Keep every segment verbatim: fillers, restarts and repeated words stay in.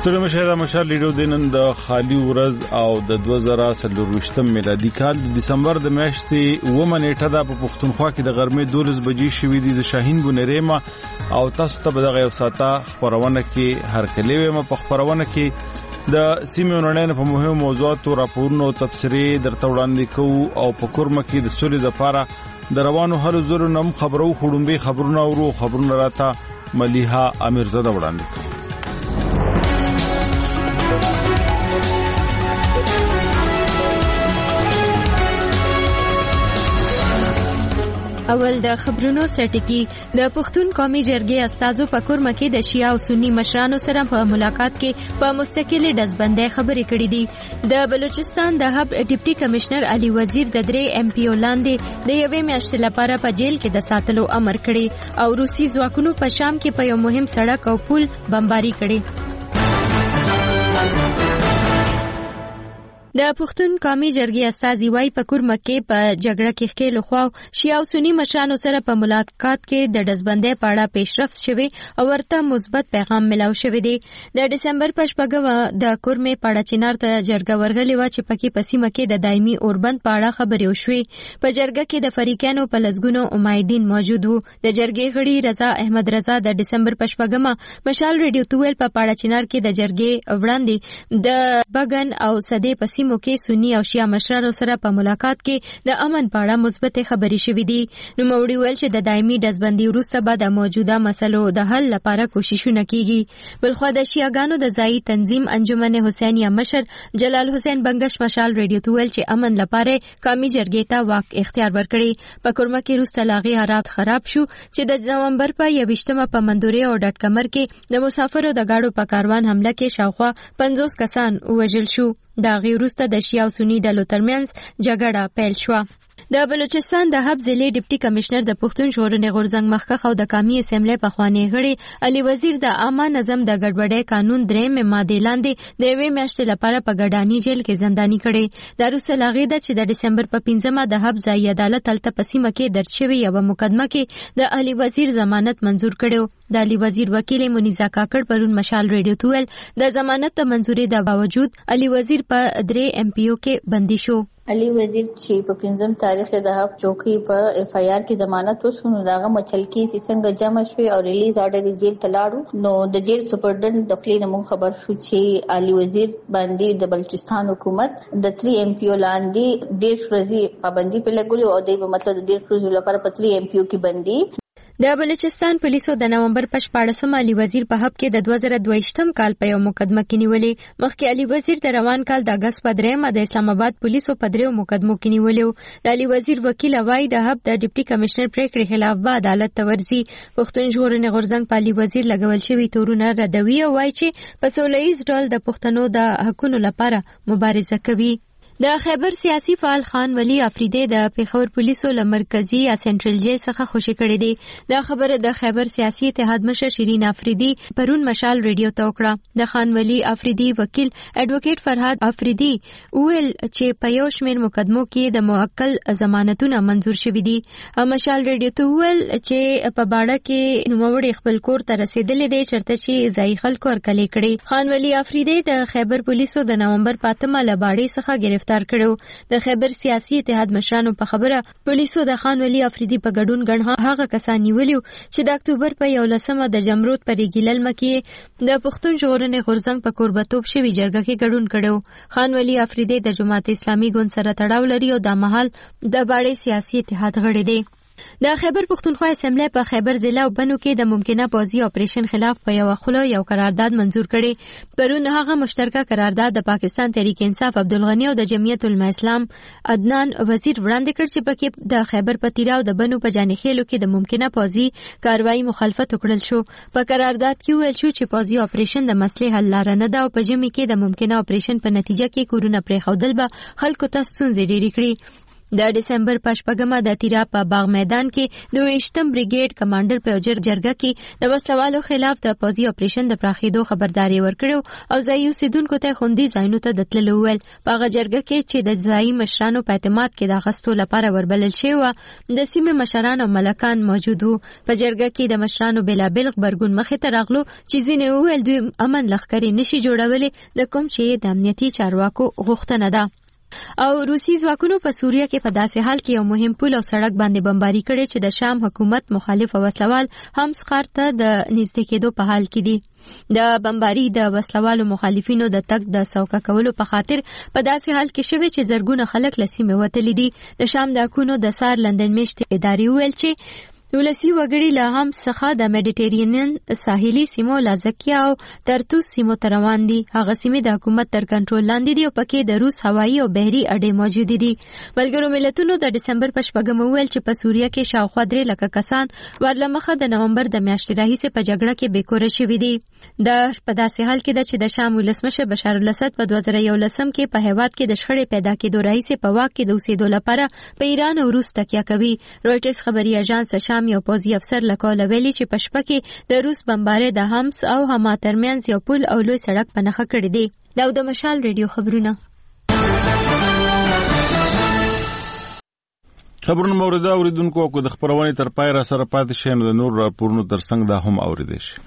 ستړي مشه مشال لیډو دینن د خالی ورځ او د دوه زره څلورویشتم میلادي کال د دسمبر د میاشتې اوومه نیټه د پښتونخوا کې د غرمې دولس بجې شوې دي. د شاهین بونریما او تاسو ته به د یو ساعته خبرونه کې هر کلی ویم په خبرونه کې د سیمې ونړۍ په مهمو موضوعاتو راپورونو او تفسیرې درته وړاندې کوو او په کورمه کې د سولې لپاره د روانو هلو زرو نم خبرو خړومبي خبرونه ورو خبرونه راته ملیحه امیرزاده وړاندې کوي. اول د خبرونو سرټکی د پښتون قومي جرګې استازو په کورمه کې د شیعه او سنی مشرانو سره په ملاقات کې په مستقله دزبندۍ خبرې کړې دي. د بلوچستان د هب ډیپټي کمشنر علي وزیر د درې ایم پی او لاندې د یوې میاشتې لپاره په جیل کې د ساتلو امر کړی او روسي ځواکونو په شام کې په یو مهم سړک او پل بمباري کړي. د پښتون قومي جرګې استازي وايي په کورمه کې په جګړه کې ښکېل خو شیعه او سنی مشرانو سره په ملاقات کې د دزبندۍ په اړه پیشرفت شوی او ورته مثبت پیغام ملاو شوی دی. د دسمبر په شپږمه د کورمې په اړه چینار ته جرګه ورغلې و چې پکې په سیمه کې د دایمي اوربند په اړه خبرې وشوې. په جرګه کې د فریقانو په لسګونو امیدین موجود وو. د جرګې غړي رضا احمد رضا د دسمبر په شپږمه مشال ریډیو تویل په پاړه چینار کې د جرګې وړاندې د بغن او صدې په سیمو کې سنی او شیعه مشرانو سره په ملاقات کې د امن په اړه مثبت خبرې شوې دي. نو موري ویل چې د دایمي دزبندۍ وروسته به د موجوده مسلو د حل لپاره کوششونه کیږي. بلخو د شیعاګانو د ځای تنظیم انجمن حسینیه مشر جلال حسین بنگش مشال ریډیو ته ویل چې امن لپاره قومي جرګې ته واک اختیار ورکړي. په کورمه کې وروسته لاغي حالات خراب شو چې د نومبر په یویشتمه په مندوري او ډټ کمر کې د مسافرو د گاډو په کاروان حمله کې شاوخوا پنځوس کسان وژل شو. دا غي وروسته د شیعه او سنی ډلو ترمنځ جګړه پیل شوه. د بلوچستان د هب ضلع ډیپټي کمشنر د پښتون ژغورنې غورځنګ مخکښ او د قومي اسمبلی پخوانی غړي علي وزیر د عامه نظم د ګډوډۍ قانون درېمې ماده لاندې د یوې میاشتې لپاره په ګډانی جیل کې زنداني کړي. د روسه لاغې ده چې د دسمبر په پنځمه د هب ځای عدالت تلته په سیمه کې درج شوی یو مقدمه کې د علي وزیر ضمانت منزور کړو. د علي وزیر وکیل منیزا کاکړ پرون مشال ریډیو تویل د ضمانت د منزوري د باوجود علي وزیر په درې ایم پی او کې بندي شو. علي وزیر چې په پنځم تاریخ د حق چوکي په اف آی آر کې ضمانت وسونو داغه مچل کې څنګه جمع شوی او ریلیز آرډر جیل تلاړو. نو د جیل سپرډنټ د خپل نوم خبر شو چې علي وزیر باندې د بلوچستان حکومت د تری ایم پی او لاندې ډیر ورځې پابندي په لګولو او د مطلب د ډیر ورځې لپاره په تری ایم پی او کې بندي. د بلوچستان پولیسو د نومبر په شپاړسمه علي وزیر په حق کې د دوه زره دوهشتم کال په یو مقدمه کې نیولې. مخکې علي وزیر د روان کال د اگست په درېمه د اسلام آباد پولیسو په دریو مقدمو کې نیولې. د علي وزیر وکیل وايي د حق د ډیپټي کمشنر پریکړې خلاف به عدالت ته ورځي. پښتون ژغورنې غورځنګ په علي وزیر لګول شوی تورونه ردوي او وايي چې په سوله ییز ډول د پښتنو د حقونو لپاره مبارزه کوي. د خیبر سیاسي فعال خان ولی افریدی د پیښور پولیسو له مرکزی یا سنټرل جیل څخه خوشی کړی دی. د خبره د خیبر سیاسي اتحاد مشر شیرین افریدی پرون مشال ریډیو ته وکړه. د خان ولی افریدی وکیل اډوکیټ فرهاد افریدی ویل چې په یو شمېر مقدمو کې د موکل ضمانتونه منزور شوي دي. مشال ریډیو ته ویل چې په باړه کې نوموړي خپل کور ته رسیدلې دي چرته چې ځای خلکو ورکلې کړي. خان ولی افریدی د خیبر پولیسو د نومبر پاتمه لباړې څخه گرفتار کړو. د خیبر سیاسي اتحاد مشرانو په خبره پولیسو د خان ولی افریدی په ګډون ګڼ هغه کسان نیولیو چې د اکتوبر په یولسمه د جمرود پر ګیلل مکې د پښتون ژغورنې غورځنګ په کوربتوب شوی جرګه کې ګډون کړو. خان ولی افریدی د جماعت اسلامي ګوند سره تړاو لري او د مهال د باړې سیاسي اتحاد غړی دی. د خیبر پښتونخوا اسمبلی په خیبر ضلع او بنو کې د ممکنه پوځي اپریشن خلاف په یو خله یو قرارداد منزور کړي. پرون هغه مشترکه قرارداد د پاکستان تحریک انصاف عبدالغنی او د جمعیت الاسلام عدنان وزیر وړاندې کړ چې پکې د خیبر پتیرا او د بنو په جانخېلو کې د ممکنه پوځي کاروایی مخالفت وکړل شو. په قرارداد کې ویل شو چې پوځي اپریشن د مسلې حل لاره نه ده او په جمی کې د ممکنه اپریشن په نتیجه کې کورونه پرې خودل به خلکو ته ستونزې ډېرې کړي. د دسمبر په شپږمه د تیرا په باغ میدان کې د ویشتم بریګیډ کمانډر په جرګه کې د وسلوالو خلاف د پوځي اپریشن د پراخېدو خبرداري ورکړو او ځایي اوسیدونکو ته خوندي ځایونو ته د تللو ویل. په هغه جرګه کې چې د ځایي مشرانو په اعتماد کې د اخیستو لپاره وربلل شوی و، د سیمې مشران او ملکان موجود وو. په جرګه کې د مشرانو بېلابېل غبرګون مخې ته راغلو چې ځینې وویل دوی امن لښکرې نشي جوړولی، د کوم چې د امنیتي چارواکو غوښتنه ده. او روسي ځواکونو په سوریه کې په داسې حال کې یو مهم پل او سړک باندې بمباري کړي چې د شام حکومت مخالف وسلوال هم ښار ته د نږدې کېدو په حال کې دي. د بمباري د وسلوالو مخالفینو د تګ د سوکه کولو په خاطر په داسې حال کې شوی چې زرګونه خلک له سیمې وتلي دي. د شام د حکومت د سار لندن میشتې ادارې ویل چې ولسی وګړي له هم څخه د میډیټرینین ساحلي سیمو لازکیا او ترتوس سیمو ته روان دي. هغه سیمې د حکومت تر کنټرول لاندې دي او پکې د روس هوایي او بحري اډې موجود دي. ملګرو ملتونو د دسمبر په شپږمه ویل چې په سوریه کې شاوخوا درې لکه کسان ورلمخه د نومبر د میاشتې راهیسې په جګړه کې بیکوره شوي دي. د په داسې حال کې ده چې د شام ولسمشر بشار الاسد په دوه زره یولسم کې په هیواد کې د شخړې پیدا کېدو راهیسې په واک کې د اوسېدو لپاره په ایران او روس تکیه کوي. رویټرز خبري اژانس شام یو پوځي افسر له قوله ویلي چې په شپه کې د روس بمباري د همس او حما ترمنځ یو پل او لوی سړک په نښه کړی دی. دا د مشال ریډیو خبرونه. خبرونه مورد اوریدونکو کو د خبرونه تر پای را سره پاتې شي نو د نور راپورونو ترڅنګ دا هم اوریدئ شي.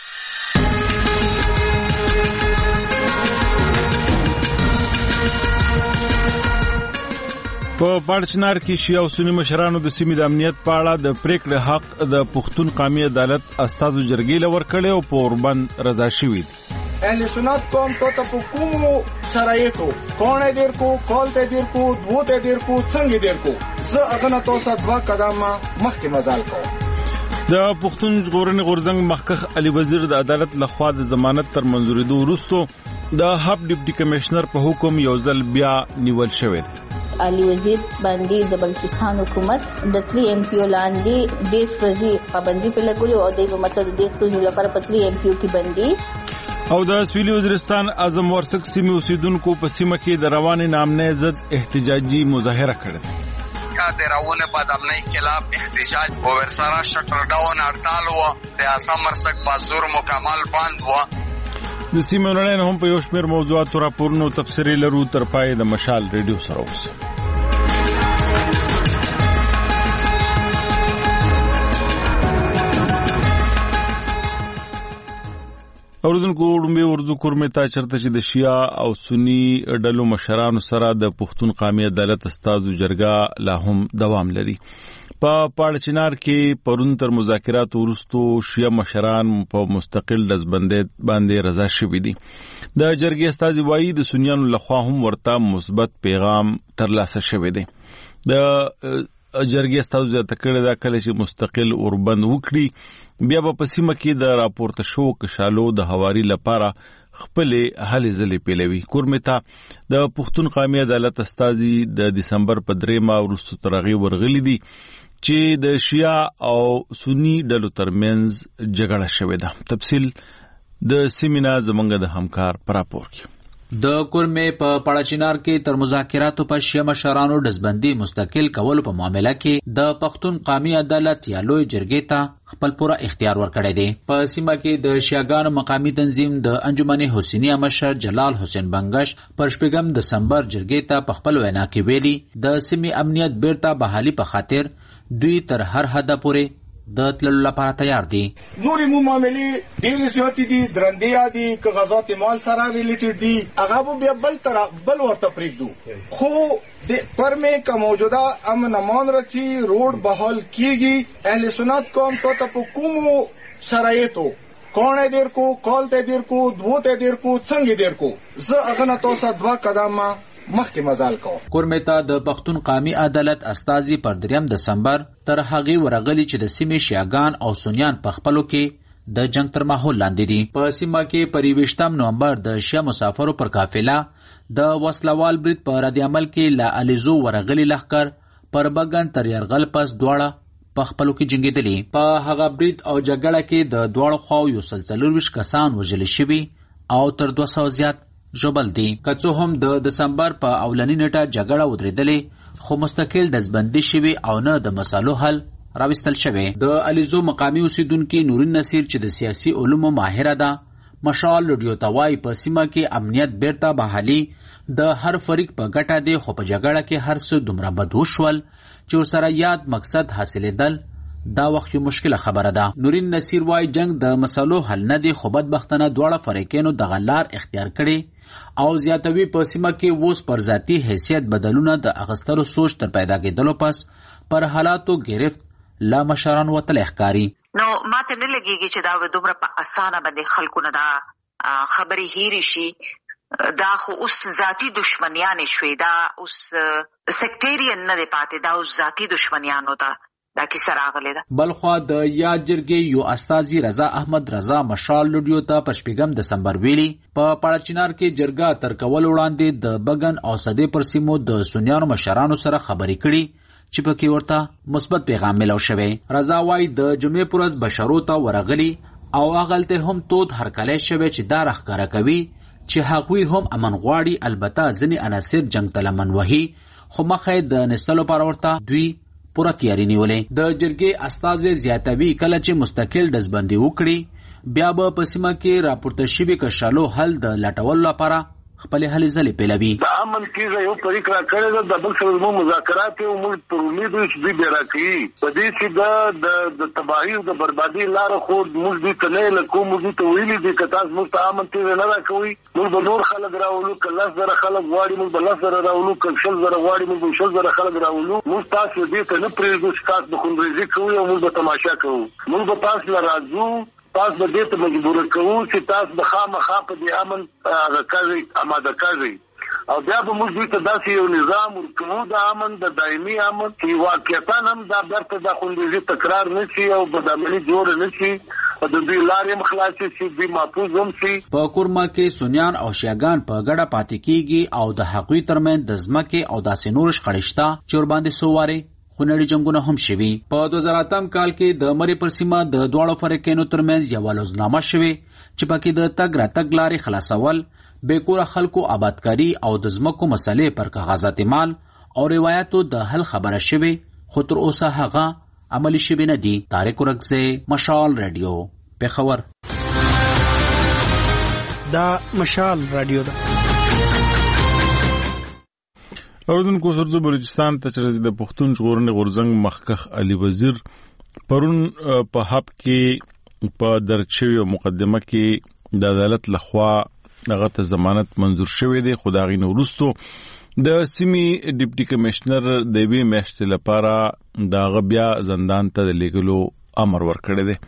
په پاړچنار کې شیعه او سنی مشرانو د سیمې د امنیت په اړه د پریکړې حق د پښتون قومي عدالت استازو جرګې لور کړي او په اوربند رضا شوی دي. اهل سنت قوم ته په کومو شرایطو کونه دیر کو کولته دیر کو دوته دیر کو څنګه دیر کو زه هغه نه تاسو دوا قدمه مخکې مزال کوم. د پښتون ژغورنې غورځنګ مخکښ علي وزیر د عدالت لخوا د ضمانت تر منځورېدو وروسته د هب ډیپټي کمشنر په حکم یو ځل بیا نیول شوی دی. علي وزیر باندې د بلوچستان حکومت د تری ایم پی او لاندې ډېر فرضي پابندي په لګولو او د مطلب د ډېر فرضي لپاره په تری ایم پی او کې بندي او د سویلي وزیرستان اعظم ورسک سیمې اوسیدونکو په سیمه کې د روانې نامنې ضد احتجاجي مظاهره کړې کا د راونه بعد امنیت خلاف احتجاج او ورسره شټر ډاون هړتال و د اعظم ورسک بازور مکمل بند و. د سیمې نړۍ هم په یو شمېر موضوعاتو راپورونو تفسیري لرو تر پای د مشال ریډیو سره اوسئ. اوردونکو وړمبه ورځو کورمه تا چرته چې د شیعه او سنی ډلو مشرانو سره د پښتون قومي عدالت استازو جرګه لا هم دوام لري. په پاړچنار کې پرون تر مذاکرات وروسته شیعه مشران په مستقل دزبندید باندې رضا شوي دي. د جرګې استازي وایي د سنیانو لخوا هم ورته مثبت پیغام ترلاسه شوی دی. د جرګې استازو ځکه کړه دا کله چې مستقل اوربند وکړي بیا په سیمه کې د راپورته شو کشالو د حواري لپاره خپل هلې ځلې پیلوي. کورمتا د پښتون قومي عدالت استازي د دسمبر په درېمه وروسته ترغي ورغلي دي چې د شیعه او سنی ډلو ترمنځ جګړه شوې ده. تفصیل د سیمینا زمنګ د همکار پر راپور کې. د کورمې په پاړچنار کې تر مذاکراتو په شیعه مشرانو دزبندي مستقل کول په معاملې کې د پښتون قومي عدالت یا لوی جرګې ته خپل پوره اختیار ورکړی دی. په سیمه کې د شیعاګانو مقامي تنظیم د انجمن حسینیه مشر جلال حسین بنگش پر شپږم دسمبر جرګې ته په خپل وینا کې ویلي د سیمې امنیت بیرته بحالي په خاطر دوی تر هر حده پورې د تللو لپاره تیار دي. نورې مو معاملې ډېرې زیاتې دي، درندې دي، کاغذات مال سره ریلیټډ دي، هغه به بیا بل طرف بل ورته پرېږدو. خو د پرمې که موجوده امن امان رسي روډ بحال کیږي. اهل سنت قوم ته په کومو شرایطو کونه دیر کو کولته دیر کو دوته دیر کو څنګه دیر کو زه هغه نه تاسو دوا قدمه مخکې مزال کو. کورمتا د پښتون قومي عدالت استازي پر دریم دسمبر تر هغه ورغلي چې د سیمې شیعاګان او سنیان په خپلو کې د جنگ تر ماحول لاندې دي. په سیمه کې پر یویشتم نومبر د شیعه مسافرو پر قافله د وسلوال برید په رد عمل کې لا الیزو ورغلي لخر پر بغن تر يرغل پس دواړه په خپلو کې جنگیدلي. په هغه برید او جګړه کې د دواړو خواو یو سلسله ویش کسان وژل شوي او تر دوه سوه زیات ژوبل دي. که څه هم د دسمبر په اولنی نیټه جګړه ودرېدلې خو مستقل ډزبندي شوي او نه د مسالو حل راوستل شوی. د علیزو مقامی اوسیدونکي نورین نصیر چې د سیاسي علومو ماهره ده مشال رادیو ته وایي په سیمه کې امنیت بیرته بحالي د هر فریق په ګټه دی، خو په جګړه کې هر څه دومره بد وشول چې ورسره یاد مقصد حاصلېدل دا وخت یو مشکله خبره ده. نورین نصیر وایي جنگ د مسالو حل نه دی، خو بدبختانه دواړه فریقینو دغه لار اختیار کړي او زیاتوي په سیمه کې اوس پر ذاتي حیثیت بدلونه د اغستلو سوچ تر پیدا کېدلو پس پر حالاتو گرفت لا مشران وتل ښکاري. نو ماته نه لګیږي چې دا دومره په اسانه باندې خلکو نه دا خبرې هېرې شي. دا خو اوس ذاتي دشمنیان شوي، دا اوس سیکټیرین نه دی پاتې، دا اوس ذاتي دشمنیانو ده. دا کیسه راغلې ده. بلخوا د یاد جرګې یو استازي رضا احمد رضا مشال لډیو ته په شپږم دسمبر ویلي په پاړچینار کې جرګه تر کول وړاندې د بګن او صدې پر سیمو د سنیانو مشرانو سره خبرې کړي چې پکې ورته مثبت پیغام ملو شوی. رضا وایي د جمعې پر ورځ بشرو ته ورغلي او هغلته هم تود هرکلی شوی چې دا راښکاره کوي چې هغوی هم امن غواړي. البته ځینې عناصر جنګ ته لمن وهي خو مخې د نستلو پر ورته دوی پوره تیاری نیولې. د جرګې استازي زیاتوي کله چې مستقل ډزبندي وکړي بیا به په سیمه کې راپورته شوي کشالو حل د لټولو لپاره خپلې هلې ځلې پیلوي. د امن کیږه یو طریق را کړی ده، د بل سره زموږ مذاکرات یو موږ پر امید یو چې دوی بیا راکوي په دې چې د تباهي او د بربادي لاره خو موږ دوی ته نه لکو موږ دوی ته ویلي دي که تاسو موږ ته امن کیږه نه راکوئ موږ به نور خلک راولو، که لس زره خلک غواړي موږ به لس زره راولو، که شل زره غواړي موږ به شل زره خلک راولو. موږ تاسو دې ته نه پرېږدو چې تاسو به خونریزي کوئ او موږ به تماشا کوو. موږ به تاسو له راځو، تاسو به دې ته مجبور کوو چې تاسو به خامخا په دې امن هغه کوئ، اماده کوئ او بیا به موږ دوی ته داسې یو نظام ورکوو د امن د دایمي امن چې واقعتا هم دا بیرته د خونریزي تکرار نه شي او بدامني جوړه نه شي او د دوی لارې هم خلاصې شي، دوی محفوظ هم شي. په کورما کې سنیان او شیعاګان په ګډه پاتې کېږي او د هغوی ترمنځ د ځمکې او داسې نور شخړې شته چې ورباندې څو وارې خونړي جنګونه هم شوي. په دوه زره اتم کال کې د مرې پر سیمه د دواړو فریقینو ترمنځ یوه لوزنامه شوې چې پکې د تګ راتګ لارې خلاصول، بېکوره خلکو آبادکاري او د ځمکو مسلې پر کاغذات مال او روایتو د حل خبره شوې، خو تر اوسه هغه عملي شوې نه دي. طارق ورکزی، مشال رادیو، پېښور. دا مشال رادیو ده. اوردونکو سرزو بلوچستان ته چې د پښتون ژغورنې غورځنګ مخکښ علي وزیر پرون په حب کې په درج شوې مقدمه کې د عدالت لخوا هغه ته ضمانت منظور شوی دی، خو د هغې نه وروستو د سیمې ډیپټي کمشنر د یوې میاشتې لپاره د هغه بیا زندان ته د لیږلو امر ورکړی دی.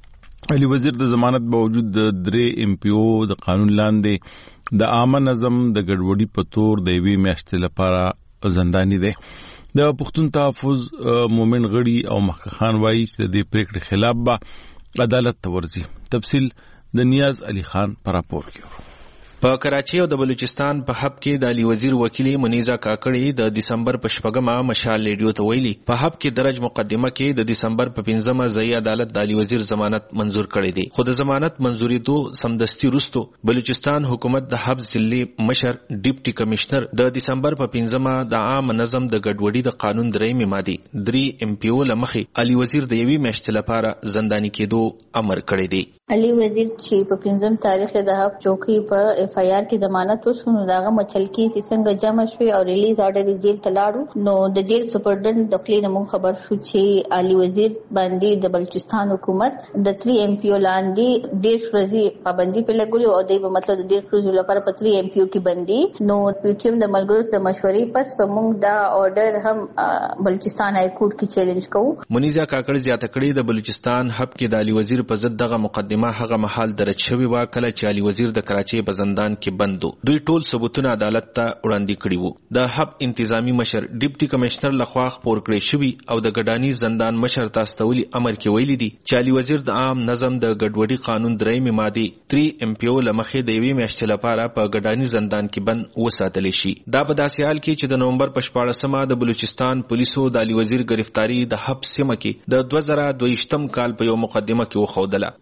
علي وزیر د ضمانت باوجود د درې ایم پی او د قانون لاندې د عامه نظم د ګډوډي په تور د یوې میاشتې لپاره زنداني دی. د پښتون تحفظ مومن غړي او مخکښان وایي چې د دې پریکړې خلاف به عدالت ته ورځي. تفصیل د نیاز علي خان په راپور کې. په کراچي او د بلوچستان په حب کې د علي وزیر وکیل منیزا کاکړي د دسمبر په شپږمه مشال ریډیو ته ویلي په حب کې درج مقدمه کې د دسمبر په پنځمه ځای عدالت د علي وزیر ضمانت منظور کړی دی، خو د ضمانت منظوري دو سمدستي وروسته بلوچستان حکومت د حب ضلعي مشر ډیپټي کمشنر د دسمبر په پنځمه د عام نظم د ګډوډي د قانون درېمې ماده درې ایم پی او لمخې علي وزیر د یوې میاشتې لپاره زنداني کېدو امر کړی دی. علي وزیر چې په پنځم تاریخ د حب چوکۍ په اف آی آر کې ضمانت وسونو داغه مچلکی چې څنګه جمع شوی او ریلیز آرډر جیل ته لاړو نو د جیل سپرډنټ د خپل نوم خبر شو چې علي وزیر باندې د بلوچستان حکومت د تری ایم پی او لاندې ډیر ورځې پابندي په لګولو او د مطلب د ډیر ورځې لپاره په تری ایم پی او کې بندي نو پی ټی ایم د ملګرو سره مشورې پس په موږ دا آرډر هم بلوچستان های کورټ کې چیلنج کوو. منیزا کاکړ زیاته کړې د بلوچستان حب کې د علي وزیر په ضد دغه مقدمه هغه محل درج شوی و کله چې علي وزیر د کراچۍ په زندان کې بندو. دوی ټول ثبوتونه عدالت ته وړاندې کړي وو. د حب انتظامی مشر ډیپټي کمشنر لخوا خپور کړی شوی او د ګډانی زندان مشر تاستولي امر کې ویلي دي چې علي وزیر د عام نظم د ګډوډي قانون درېمې ماده تری ایم پی او لمخې د یوې میاشتې لپاره په ګډانی زندان کې بند وساتل شي. دا په داسې حال کې چې د نومبر په شپاړسمه د بلوچستان پولیسو د علي وزیر گرفتاری د حب سیمه کې د دوه زره دوه ویشتم کال په یو مقدمه کې وښودله او په یاد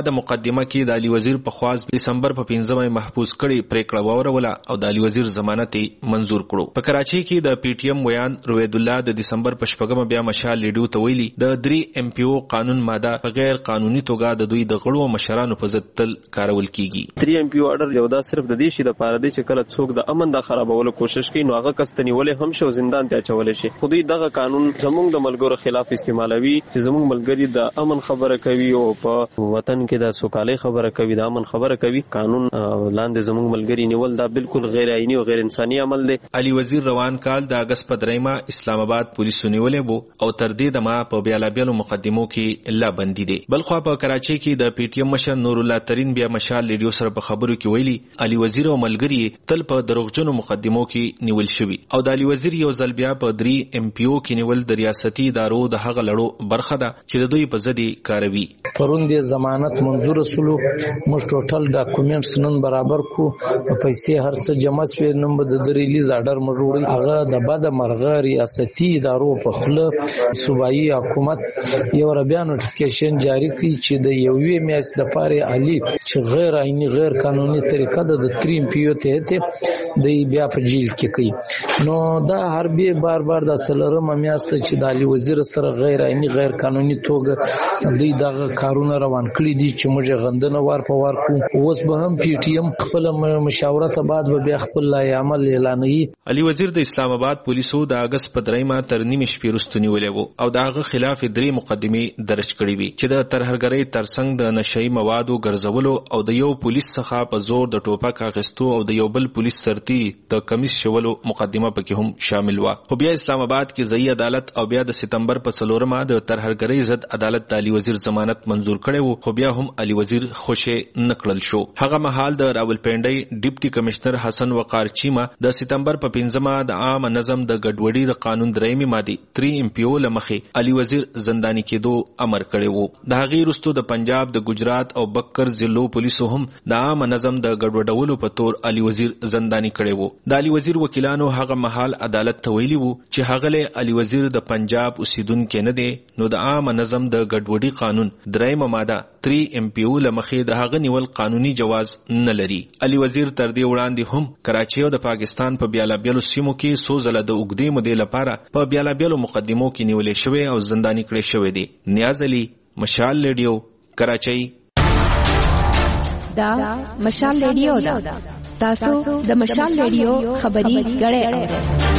د مقدمه کې د علي وزیر په خواز دسمبر په پنځمه محبوس کړي پریکړه ووروله او د علي وزیر ضمانت منزور کړو. په کراچۍ کې د پی ټی ایم ویان روید الله د دسمبر په شپږمه بیا مشال لیډیو ته ویلي د درې ایم پی او قانون ماده په غیر قانوني توګه د دوی د غړو مشرانو په ضد تل کارول کیږي. درې ایم پی او اورډر یو دا صرف د دې شي د پاره دی چې کله څوک د امن د خرابولو کوشش کوي نو هغه کستنی ولې هم شو زندان ته اچول شي. خو دوی دغه قانون زموږ د ملګرو خلاف استعمالوي چې زموږ ملګری د امن خبره کوي او په وطن کې د سوکالۍ خبره کوي د امن خبره کوي. قانون لاندې زموږ ملګری نیول دا بالکل غیر عیني او غیر انساني عمل دی. علي وزیر روان کال د اگست په دریمه اسلام آباد پولیسو نیولې بو او تر دې دمه په بیلابیلو مقدمو کې لا بندي دي. بلخو په کراچۍ کې د پی ټی ایم مشر نور الله ترين بیا مشال لیډیو سره په خبرو کې ویلي علي وزیر او ملګری تل په دروغجنو مقدمو کې نیول شوی او د علي وزیر یو ځل بیا په درې ایم پی او کې نیول د ریاستي ادارو د هغه لړو برخه ده چې د دوی په ضد کاروي. پرون د ضمانت منظور سلو موږ ټوټل ډاکومېنټس نن برابر کو پیسې هر څه جمع شوی نن به د ریلیز آرډر مجوړي هغه د بد مرغه ریاستي ادارو په خله صوبایي حکومت یو ربیا نوټیفیکیشن جاری کړي چې د یوې میاشتې لپاره علي چې غیر عیني غیر قانوني طریقه د درې ایم پی او ته ته د بیا په جیل کې کوي. نو دا حربي بار بار د سلرم میاشت چې د علي وزیر سره غیر عیني غیر قانوني توګه دوی دغه کارونه روان کړي دي چې موږ غندنه وار په وار کو. اوس به هم پی ټی ایم خپل مشاورت بعد به بیا خپل عمل اعلانوي. علي وزیر د اسلام آباد پولیسو د اگست په دریمه تر نیمه شپې وروسته نیولې وو او دغه خلاف درې مقدمې درج کړې وي چې د ترهګرۍ ترڅنګ د نشئی موادو ګرځولو او د یو پولیس څخه په زور د ټوپک اخیستو او د یو بل پولیس سرتي د کمیس شولو مقدمه پکې هم شامل و. خو بیا اسلام آباد کې ځای عدالت او بیا د سپتمبر په څلورمه د ترهګرۍ ضد عدالت د علي وزیر ضمانت منزور کړي وو. خو بیا هم علي وزیر خوشی نکړل شو. هغه مهال د راولپنډي ډیپټي کمشنر حسن وقار چیما د سپتمبر په پنځمه د عام نظم د ګډوډۍ د قانون درېمې ماده درې ایم پی او لمخې علي وزیر زنداني کېدو امر کړي وو. د هغې وروسته د پنجاب د ګجرات او بکر ضلعو پولیسو هم د عام نظم د ګډوډولو په تور علي وزیر زنداني کړي وو. د علي وزیر وکیلانو هغه مهال عدالت ته ویلي وو چې هغه له علي وزیر د پنجاب اوسیدونکو نه دی نو د عام نظم د ګډوډۍ قانون درېمه ماده درې ایم پی او لمخې د هغه نیول قانوني جواز نه لري. علي وزیر تر دې وړاندې هم کراچۍ او د پاکستان په بیلابیلو سیمو کې څو ځله د اوږدې مودې لپاره په بیلابیلو مقدمو کې نیولې شوی او زنداني کړی شوی دی. نیاز علي، مشال لیډیو، کراچۍ. دا مشال لیډیو دا تاسو د مشال لیډیو خبري غړې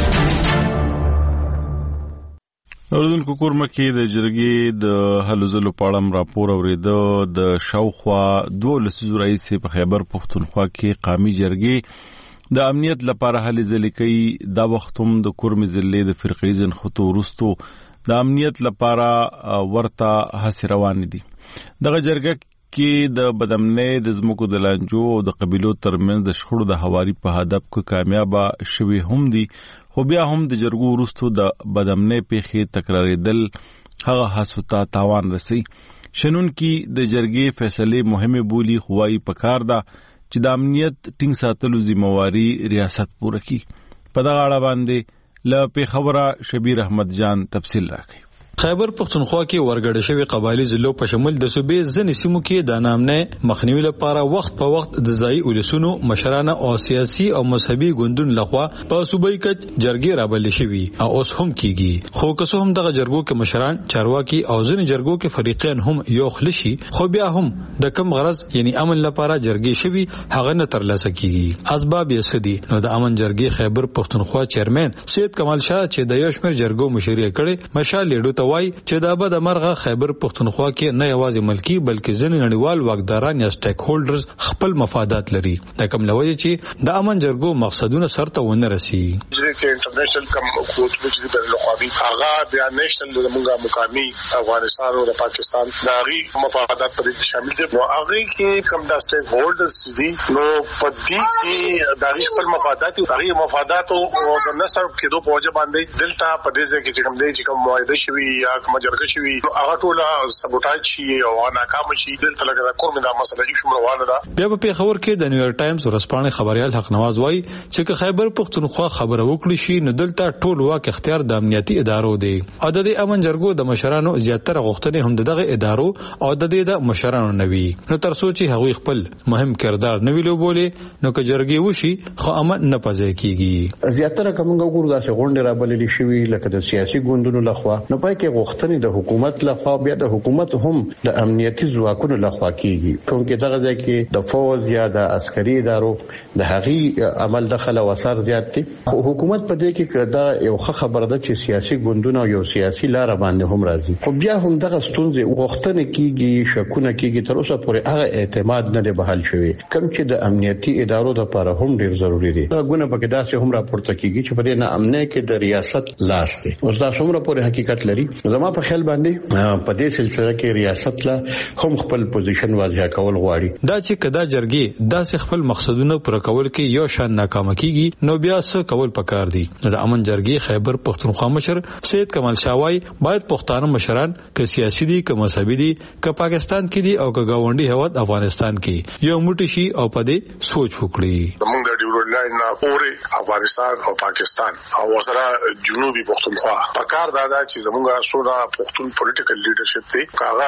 اوردونکو کورمه کې د جرګې د هلو ځلو په اړه راپور اورېده. د شاوخوا دوه لسیزو راهیسې په خیبر پښتونخوا کې قومي جرګې د امنیت لپاره هلې ځلې کوي. دا وخت هم د کورمې ضلعې د فرقه ییز نښتو وروستو د امنیت لپاره ورته هڅې روانې دي. دغه جرګه کې د بدامنۍ د ځمکو د لانجو او د قبیلو ترمنځ د شخړو د هواري په هدف کې کامیابه شوي هم دي. خو بیا هم د جرګو وروستو د بدامنۍ پیښې تکرارېدل هغه هڅو ته تاوان رسوي. شنونکي د جرګې فیصلې مهمې بولي خو وايي پکار ده چې د امنیت ټینګ ساتلو ذمہواري ریاست پوره کړي. په دغه اړه باندې له پیښوره شبیر احمد جان تفصیل راکړي. خیبر پښتونخوا کې ورګړې شوی قبایلی ضلعو په شمول د صوبې ځینې سیمو کې د نامنۍ مخنیوي لپاره وخت په وخت د ځایي ولسونو مشرانه او سیاسي او مذهبي ګوندونو لخوا په صوبایي کچ جرګې رابلل شوي او اوس هم کیږي. خو که څه هم دغه جرګو کې مشران چارواکي او ځینې جرګو کې فریقین هم یو خلشي خو بیا هم د کم غرض یعنی امن لپاره جرګې شوي هغه نه ترلاسه کیږي. اسباب یې څه دي؟ نو د امن جرګې خیبر پښتونخوا چیرمن سید کمال شاه چې د یو شمېر جرګو مشري کړي مشال لیډو وای چې دا به د مرغه خیبر پښتونخوا کې نه یوازې ملکی بلکې ځینې نړیوال واکداران یا سټیک هولډرز خپل مفادات لري. دا کوم لوي چې د امن جرګو مقصدونه سرته ونه رسي. چې انټرنیشنل کم قوت چې د لوقابي هغه بیا نېشنل د موږ مقامي افغانستان او د پاکستان د هغه مفادات په دې شامل دي. نو هغه کې کم د سټیک هولډرز دي نو په دې کې د هغه خپل مفادات او هغه مفادات او د نصر کېدو په وجه باندې دلته په دې ځای کې چې کوم دي چې کوم معاهده شوی یا کوم جرګه شي هغه ټول سبوټاج شي او ناکام شي دلته لګا کوم دا مسله چې شمروانه ده. بیا په پیښور کې د نیویارک ټایمز ورسپانې خبريال حق نواز وایي چې که خیبر پختونخوا خبره وکړي شي نو دلته ټول واک اختیار د امنیتي ادارو دی او د امن جرګو د مشرانو زیاتره غوښتنې هم دغه ادارو او د دې د مشرانو نوي نو تر سوچي هغوی خپل مهم کردار نوي لوبولې نو که جرګي وشي خو امن نه پځای کیږي. زیاتره کومه ګورو دا چې غونډه را بللې شوی لکه د سیاسي ګوندونو لخوا نو پای کې غوښتنې د حکومت لخوا بیا د حکومت هم د امنیتي ځواکونو لخوا کیږي کوم کې دغه ځای کې د فوج یا د عسکري ادارو د هغې عمل دخل او اثر زیات دي. حکومت په دې کې دا یو ښه خبره ده چې سیاسي ګوندونه یو سیاسي لار باندې هم راځي خو بیا هم دغه ستونزې غوښتنې کیږي شکونه کیږي تر اوسه پورې هغه اعتماد نه دی بحال شوی کوم چې د امنیتي ادارو لپاره هم ډیر ضروری دي. دا ګونه پکې داسې هم راپورته کیږي چې په دې نه امنیت کې د ریاست لاس دی اوس دا څومره پورې حقیقت لري زما په خیال باندې په دې سلسله کې ریاست لا هم خپل پوزیشن واضح کول غواړي. دا چې کدا جرګي داسې خپل مقصدونه پر کول کې یو شان ناکام کیږي نو بیا څه کول پکار دي. د امن جرګي خیبر پختونخوا مشر سید کمال شاوای باید پښتانه مشران که سیاسي دي که مذهبي دي که پاکستان کې دي او که گاونډي هواد افغانستان کې یو موټی شي او په دې سوچ وکړي. موږ د ډیورلاین نه پورې افغانستان او پاکستان او وسره جنوبي پښتونخوا پکار دادا چې زموږه سونا پښتون پولیټیکل لیډرشپ دی کاغه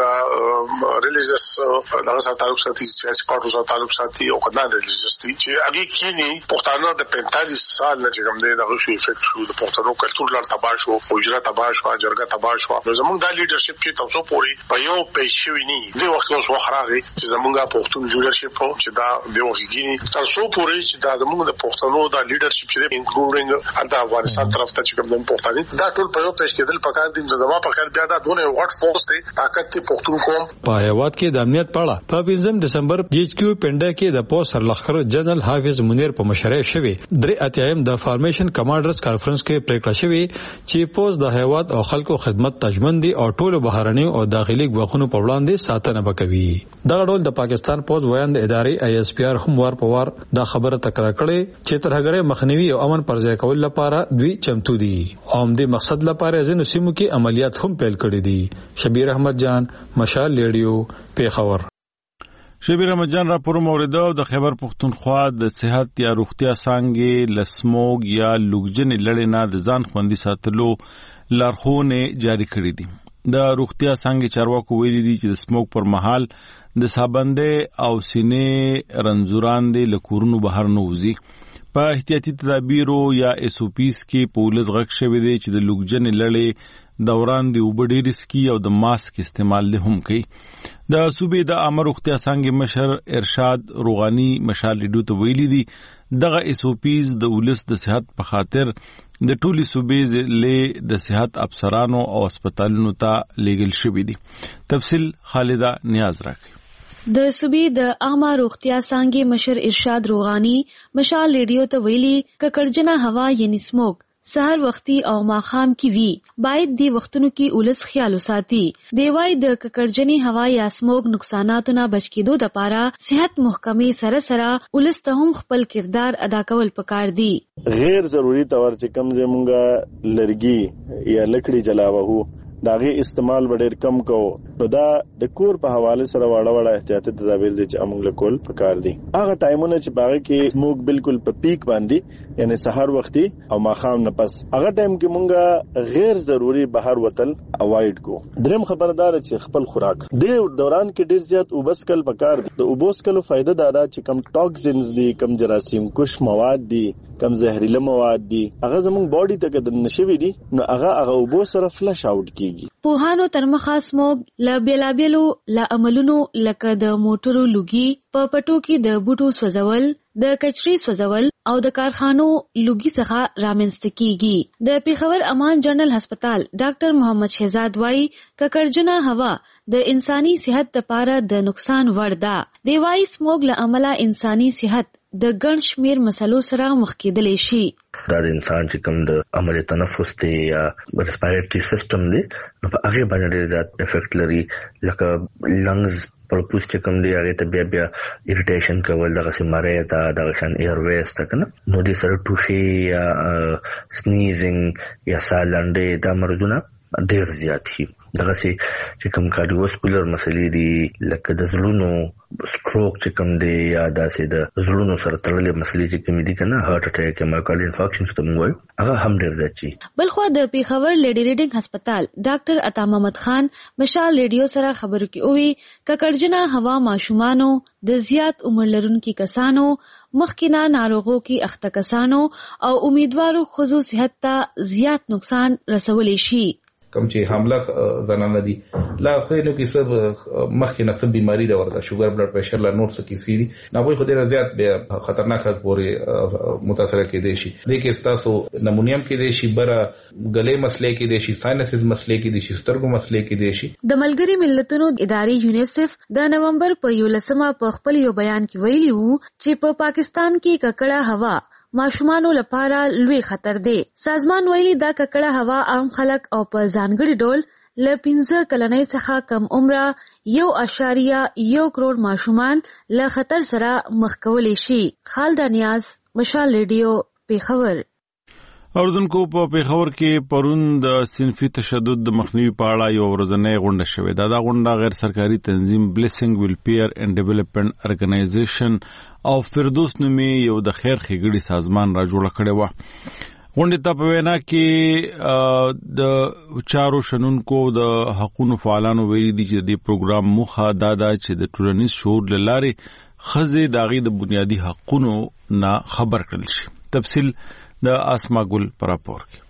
زموږه ریلیجیس دغه سره تعلق ساتي سیاسي پارټو سره تعلق ساتي او کله ریلیجیس دي چې هغه کینی پښتانه د پینتالیس سال نه چې کوم دی دغه شی افیکټ شو د پښتنو کلچر لار تباہ شو اوجره تباہ شو جرګه تباہ شو نو زموږ د لیډرشپ کې تاسو پوری په یو پېښوي نه دی وخت اوس وخراغي چې زموږه پښتون لیډرشپ چې دا دی وګینی تاسو پوری چې دا زموږ د پښتنو د لیډرشپ چې انکلوډینګ د افغانستان طرف ته چې کوم د پښتاني دا ټول په یو پېښ کېدل پکار دي د زما په خیال بیا دا دونه غټ فورس دی طاقت ته پښتون قوم په هیواد کې د امنیت پاړه په پنځم دسمبر جی ایچ کیو پنده کې د پوس سرلخر جنرال حافظ منیر په مشرۍ شوی درې اتیایم د فارمیشن کمانډرز کانفرنس کې پریکړه شوی چې پوس د هیواد او خلکو خدمت تجمن دي او ټول بهرني او داخلي غوښنو په وړاندې ساتنه وکوي. دا ډول د پاکستان پوس ویاند ادارې آی ایس پی آر هم ور په ور دا خبره تکرار کړي چې ترهګرۍ مخنیوي او امن پر ځای کول لپاره دوی چمتو دي او د مقصد لپاره ځینو سیمو کې عملیات هم پیل کړي دي. شبیر احمد جان مشال ریډیو پیښور. شبیر احمد جان راپور موریده د خیبر پختونخوا د صحت یا روغتیا څنګه لسموګ یا لوګجن لړې نه د ځان خوندي ساتلو لارښوونې جاری کړې دي. د روغتیا څنګه چارواکو ویلي دي چې د سموګ پر مهال د سابنده او سینې رنځوران دي لکورونو بهر نه وځي. په احتیاطي تدابیرو یا ایس او پیز کې پولیس غږ شوی دی چې د لوګجن لړې دوران دی وبډی رسکی او د ماسک استعمال له هم کوي. د صوبې د عامه روغتیا څنګه مشر ارشاد روغانی مشال ریډیو ته ویلي دي دغه ایس او پیز د ولس د صحت په خاطر د ټولي صوبې له د صحت افسرانو او هسپتالونو ته لیږل شوی دي. تفصیل خالده نیاز راکړي. د صوبې د عامه روغتیا څنګه مشر ارشاد روغانی مشال ریډیو ته ویلي ککړجنه هوا یعنی سموک سهار وختي او ماخام کی وی باید دی وختونو کې اولس خیال وساتي. دیوای د ککړجنی هوا یا سموګ نقصاناتو نه بچ کېدو د پاره صحت محکمې سره سره اولس ته هم خپل کردار ادا کول پکار دي. غیر ضروری تور چې کم زمونږه لرګي یا لکړي جلاوه داغه استعمال ډېر کم کو نو دا د کور په حواله سره واړه واړه احتیاطي تدابیر دي چې موږ له کول پکار دي. هغه ټایمونه چې باغ کې موږ بالکل په پیک باندې یعنی سحر وختي او ماخام نه پس هغه ټایم کې موږ غیر ضروری بهر وتل اوایډ کو. دریم خبردار چې خپل خوراک د دوران کې ډېر زیات وبس کل پکار دي. د وبس کلو فائدہ دا ده چې کم ټاکسینز دي کم جراثیم کش مواد دي کم زهريله مواد دي هغه زموږ باډي ته د نشوي دي نو هغه هغه وبو سره فلش اوټ کی. پوهانو ترمخه سموګ ل بیلابیلو ل عملونو لکه د موټرو لوګي په پټو کې د بوټو سوځول د کچري سوځول او د کارخانو لوګي څخه رامنځته کیږي. د پیښور امان جنرال هسپتال ډاکټر محمد شهزاد وايي ککړجنه هوا د انساني صحت لپاره د نقصان وړ ده. دی وايي سموګ له عمله انساني صحت د ګڼ شمیر مسلو سره مخ کېدلی شي. دا د انسان چې کوم د عمل تنفس دی یا ریسپیریټری سیستم دی نو په هغه باندې ډېر زیات افیکټ لري لکه لنګز پرپوس چې کوم دی هغه ته بیا بیا اریټیشن کول دغه سیماره ته دغه شان ایر ویز ته کنه نو دې سره ټوخي یا سنیزینګ یا سالنډې دا مرزونه ډېر زیات شي. دغه سي چې کوم کارډیوواسکولر مسلې دي لکه د زړونو سټروک چې کوم دی یا داسې د زړونو سره تړلې مسلې چې کوم دي کنه هارت اٹیک یا مایوکارډ انفارکشن ته موږ وایو هغه هم ډېر زیات شي. بلخو د پیښور لیډي ریډینګ هسپتال ډاکټر عطا محمد خان مشال ریډیو سره خبرو کې وی ککړجنه هوا ماشومانو د زیات عمر لرونکو کسانو مخکینه ناروغو کې اخته کسانو او امیدوارو خصوصي صحت ته زیات نقصان رسولی شي. کوم چې حامله زنانه دي لا خو کې سب مخکې نسب بیماری دا ورته شوګر بلډ پريشر لا نور څه کیسې دي نه وای خو ډیر زیات به خطرناک پورې متاثر کېدې شي. د کې تاسو نمونیم کېدې شي بره غلې مسلې کېدې شي ساینسز مسلې کېدې شي سترګو مسلې کېدې شي. د ملګری ملتونو ادارې یونیسف د نومبر په یولسمه په خپل یو بیان کې ویلي وو چې په پاکستان کې ککړه هوا ماشومانو لپاره لوی خطر دی. سازمان ویلي دا ککړه هوا عام خلک او په ځانګړي ډول له پنځه کلنۍ څخه کم عمره یو اشاریه یو کروڑ ماشومان له خطر سره مخ کولی شي. خالد نیاز مشال ریډیو پیښور. اوردونکو په پیښور کې پرون د صنفي تشدد د مخنیوي په اړه یو ورځنۍ غونډه شوې ده. دا غونډه غیر سرکاري تنظیم بلیسنګ ویلفیر اینڈ ډیولپمنٹ ارګنایزیشن او فردوس نومي یو د خیر ښېګړي سازمان را جوړه کړې وه. غونډې ته په وینا کې د چارو شنونکو د حقوقو فعالانو ویلي دي چې د دې پروګرام موخه دا ده چې د ټولنیز شعور له لارې ښځې د هغې د بنیادي حقونو نه خبر کړل شي. تفصیل د اسما ګل پر راپور کې.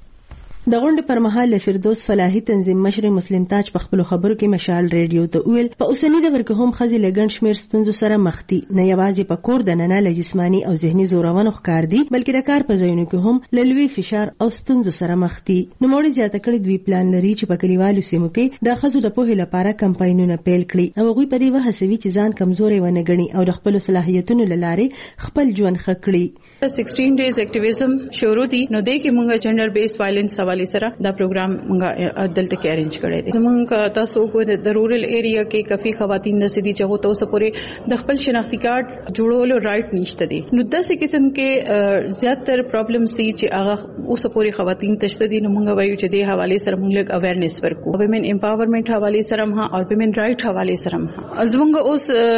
د غونډې پر مهال له فردوس فلاحي تنظیم مشر مسلم تاج په خپل خبرو کې مشال ریډیو ته ویل په اوسنی دور کې هم ښځې له ګڼ شمېر ستونزو سره مخ دي. نه یوازې په کور دننه له جسماني او ذهني زورونو ښکار دي بلکې د کار په ځایونو کې هم له لوی فشار او ستونزو سره مخ دي. نوموړي زیاته کړې دوی پلان لري چې په کلیوالو سیمو کې د ښځو د پوهې لپاره کمپاینونه پیل کړي او هغوی په دې وهڅوي چې ځان کمزوري ونه ګڼي او د خپلو صلاحیتونو له لارې خپل ژوند ښه کړي. sixteen days activism شروع دي نو دې کې مونږه جنډر بیس وایلنس حواله سره دا پروګرام مونږه دلته کې ارینج کړی دی. مونږه تاسو کو د رورل ایریا کې کافي خواتین د سدي چې هوته اوس پورې د خپل شناختی کارت جوړولو رائټ نشته دي. نو داسې قسم کې زیاتره پرابلمز دي چې هغه اوس پورې خواتین تشته دي. نو مونږه وایو چې د حواله سره مونږ لګ اویرنس ورکو ویمن امپاورمنٹ حواله سره هم او ویمن رائټ حواله سره هم از مونږه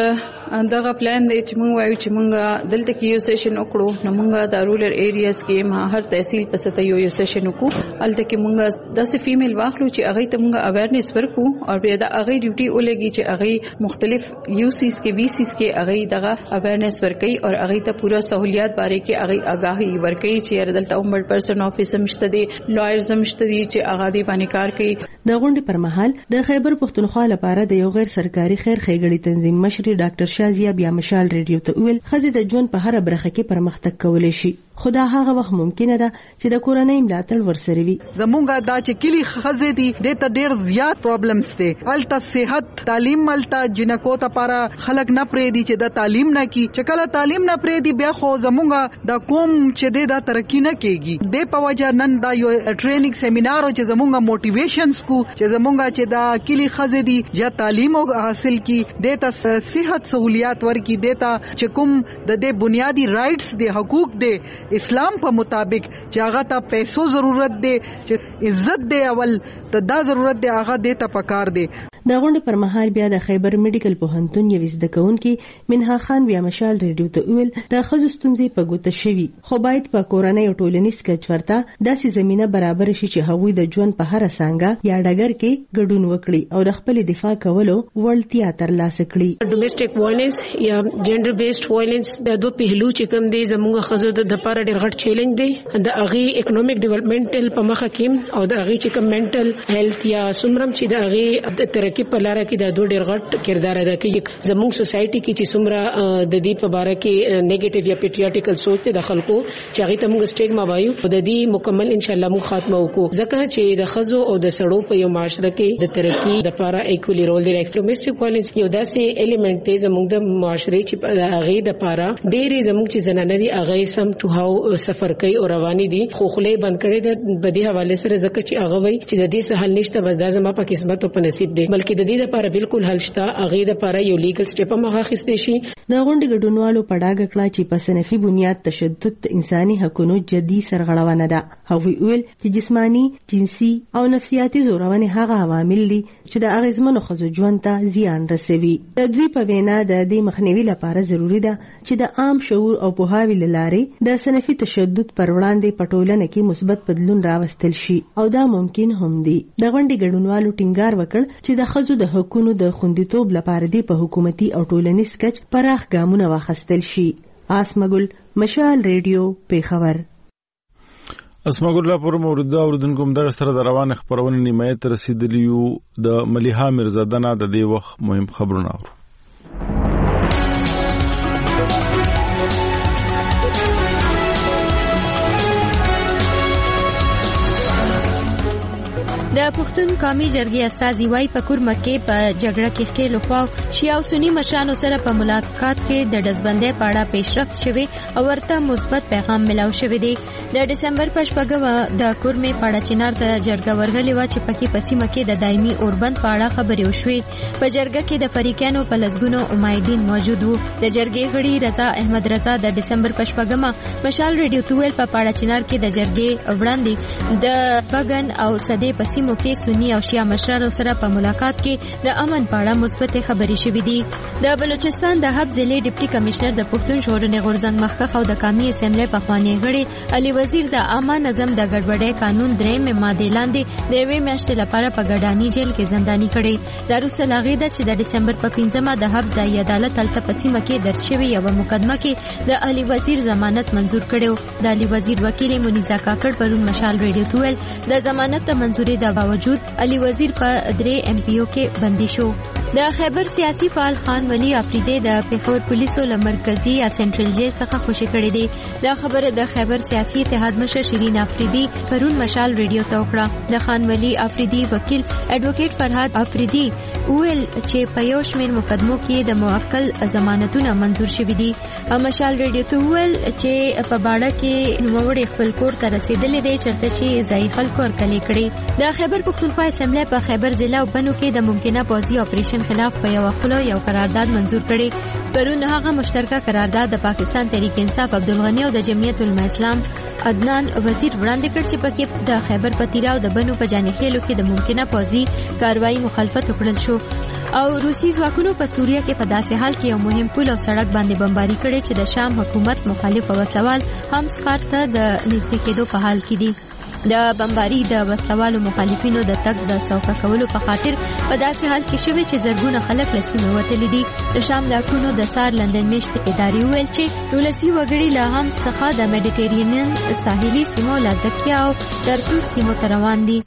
اوس دغه پلان دی چې مونږ وایو چې مونږه دلته کې یو سیشن وکړو. مونږه د رورل ایریاز کې ما هر تحصیل په سطح یو یو سیشن وکړو. الته کې مونږه داسې فیمیل واخلو چې هغه ته مونږه اویرنس ورکو او بیا د هغه ډیوټي ولګي چې هغه مختلف یو سیز کې وی سیز کې هغه دغه اویرنس ورکي او هغه ته پورا سہولیات باره کې هغه آگاهي ورکي چې دلته عمر پرسن افیس مشته دي لایرز مشته دي چې هغه دی باندې کار کوي. د غونډې پر مهال د خیبر پښتونخوا لپاره د یو غیر سرکاري خیر ښېګړي تنظیم مشر ډاکټر شازیا بیا مشال ریډیو ته ویل ښځې د ژوند په هر برخه کې پرمختګ کولی شي خو دا هغه وخت ممکنه ده چې د کورنۍ ملاتړ ورسره وي. زمونږه دا چې کلی ښځې دي د ته ډېر زیات پرابلمز دي. الته صحت تعلیم ملته جنکو ته لپاره خلک نه پرې دي چې د تعلیم نه کی چې کله تعلیم نه پرې دي بیا خو زمونږه د قوم چې د دا ترقی نه کیږي. د په وجه نن دا یو ټریننګ سیمینار چې زمونږه موټیویشنز کو چې زمونږه چې دا کلی ښځې دي یا تعلیم حاصل کی د ته صحت سہولیات ورکی د ته چې کوم د دې بنیادی رائټس دي حقوق دي اسلام په مطابق چې هغه ته پیسو ضرورت دی چې عزت دی اول ته دا ضرورت دی هغه دې ته پکار دی. د غونډې پر مهال بیا د خیبر میډیکل پوهنتون یو زده کوونکي منها خان بیا مشال ریډیو ته ویل د ښځو ستونزې په ګوته شوي خو باید په کورنۍ او ټولنیز کچ ورته داسې زمینه برابر شي چې هغوی د ژوند په هره څانګه یا ډګر کې ګډون وکړي او د خپل دفاع کولو وړتیا ترلاسه کړي. ډومېسټک وایلنس یا جنډر بیسډ وایلنس د دوه پهلو چې کوم دي زموږ ښځو د لپاره ډېر غټ چیلنج دی. د هغې اکنومیک ډیولپمنټل په مخه کې او د هغې چې کوم منټل هیلث یا څومره چې د هغې د ترقي په لاره کې د دوه ډېر غټ کردار ادا کوي. زموږ سوسایټي کې چې څومره د دې په باره کې نیگیټیو یا پیټریاټیکل سوچ ته د خلکو چې هغې ته موږ سټیګما وایو د دې مکمل انشاءالله موږ خاتمه وکړو ځکه چې د ښځو او د سړو په یو معاشره کې د ترقي لپاره ایکولي رول دی. ډومېسټک وایلنس یو داسې ایلیمنټ دی زموږ د معاشرې چې د هغې لپاره ډېرې زموږ چې زنانه دي هغه سم ټو هاو او سفر کوي او رواني دي خو خله بند کړي د بدی حواله سره ځکه چې هغه وای چې د دې سه حل نشته بس دا زما په قسمت او په نصیب دی بلکې د دې لپاره بالکل حل شته هغه د لپاره یو لیګل سټیپ مخه خسته شي د غونډې ګډونوالو په ډاګه کړه چې په صنفي بنیاد تشدد د انساني حقوقو جدي سرغړونه ده. هغوی ویل چې جسمانی، جنسي او نفسیاتي زورونه هغه عوامل دي چې د اغیزمنو ښځو ژوند ته زیان رسوي. د دوی په وینا د دې مخنیوي لپاره ضروری ده چې د عام شعور او پوهاوي لارې د صنفي تشدد پر وړاندې په ټولنه کې مثبت بدلون راوستل شي او دا ممکن هم دي. د غونډې ګډونوالو ټینګار وکړ چې د ښځو د حقوقو د خوندیتوب لپاره دی په حکومتي او ټولنیز کچ پراخ ګامونه واخیستل شي. آسمګل، مشال ریډیو، پیښور. اسمګل لا پر مورد اوردونکو دغه سره د روان خبرونه نیمایت رسیدلی یو د ملیحه مرزاده نه د دې وخت مهم خبرونه اورو. د پښتون قومي جرګې استازي وای په کورمه کې په جګړه کې خېلو خو شیعه او سنی مشرانو سره په ملاقات کې د دزبندۍ په اړه پیشرفت شوی او ورته مثبت پیغام ملاو شوی دی. د دسمبر په شپږمه د کورمه په اړه چینار ته جرګه ورغلې و چې پکې پسیمه کې د دایمي اوربند په اړه خبرې وشوې. په جرګه کې د فریقانو په لسګونو امیدین موجود وو. د جرګې غړي رضا احمد رضا د دسمبر په شپږمه مشال ریډیو تویل په پاړه چینار کې د جرګې وړاندې د بغن او صدې پسیمه موکې سنی او شیعه مشرانو سره په ملاقات کې د امن په اړه مثبت خبرې شوې دي. د بلوچستان د حب ضلع ډیپټي کمشنر د پښتون ژغورنې غورځنګ مخکښ او د قومي اسمبلی پخوانی غړي علي وزیر د عامه نظم د ګډوډۍ قانون درېمې ماده لاندې د یوې میاشتې لپاره په ګډانی جیل کې زنداني کړي. دا وروسته له هغې ده چې د دسمبر په پنځمه د حب ځایي عدالت هلته په سیمه کې درج شوې یوه مقدمه کې د علي وزیر ضمانت منظور کړی. د علي وزیر وکیل منیزه کاکړ پرون مشال ریډیو تویل د ضمانت د منظوري د باوجود علي وزیر په درې ایم پی او کې بندي شو. د خیبر سیاسي فعال خان ولی افریدی د پیښور پولیسو له مرکزی یا سنټرل جیل څخه خوشی کړې دي. دا خبره د خیبر سیاسي اتحاد مشر شیرین افریدی پرون مشال ریډیو ته وکړه. د خان ولی افریدی وکیل ایڈوکیټ فرهاد افریدی ویل چې په یو شمېر مقدمو کې د موکل ضمانتونه منظور شوي دي. مشال ریډیو ته ویل چې په باړه کې نوموړی خپل کور ته رسیدلی دی چېرته چې ځایي خلکو هرکلی کړي. د خیبر پښتونخوا اسمبلی په خیبر ضلع او بنو کې د ممکنه پوځي اپریشن خلاف په یو خپل یو قرارداد منظور کړي. پرون هغه مشترکه قرارداد د پاکستان تحریک انصاف عبدالغنی او د جمعیت العلماء اسلام عدنان وزیر وړاندې کړ چې پکې د خیبر پتیرا او د بنو په جانخېلو کې د ممکنه پوځي کاروایی مخالفت وکړل شو. او روسي ځواکونو په سوریه کې په داسې حال کې یو مهم پل او سړک باندې بمباري کړي چې د شام حکومت مخالف وسوال هم سخر ته د نږدې کېدو په حال کې دي. د بمباري د وسوالو مخالفینو د تګ د سوکه کولو په خاطر په داسې حال کې شوی چې زرګونه خلک له سیمې وتلي دي. د شام د اکونو د سار لندن میشت ادارې ویل چې ولسي وګړي له هم څخه د میډیټرینین ساحلي سیمو لازکیا او ترتوس سیمو ته روان دي.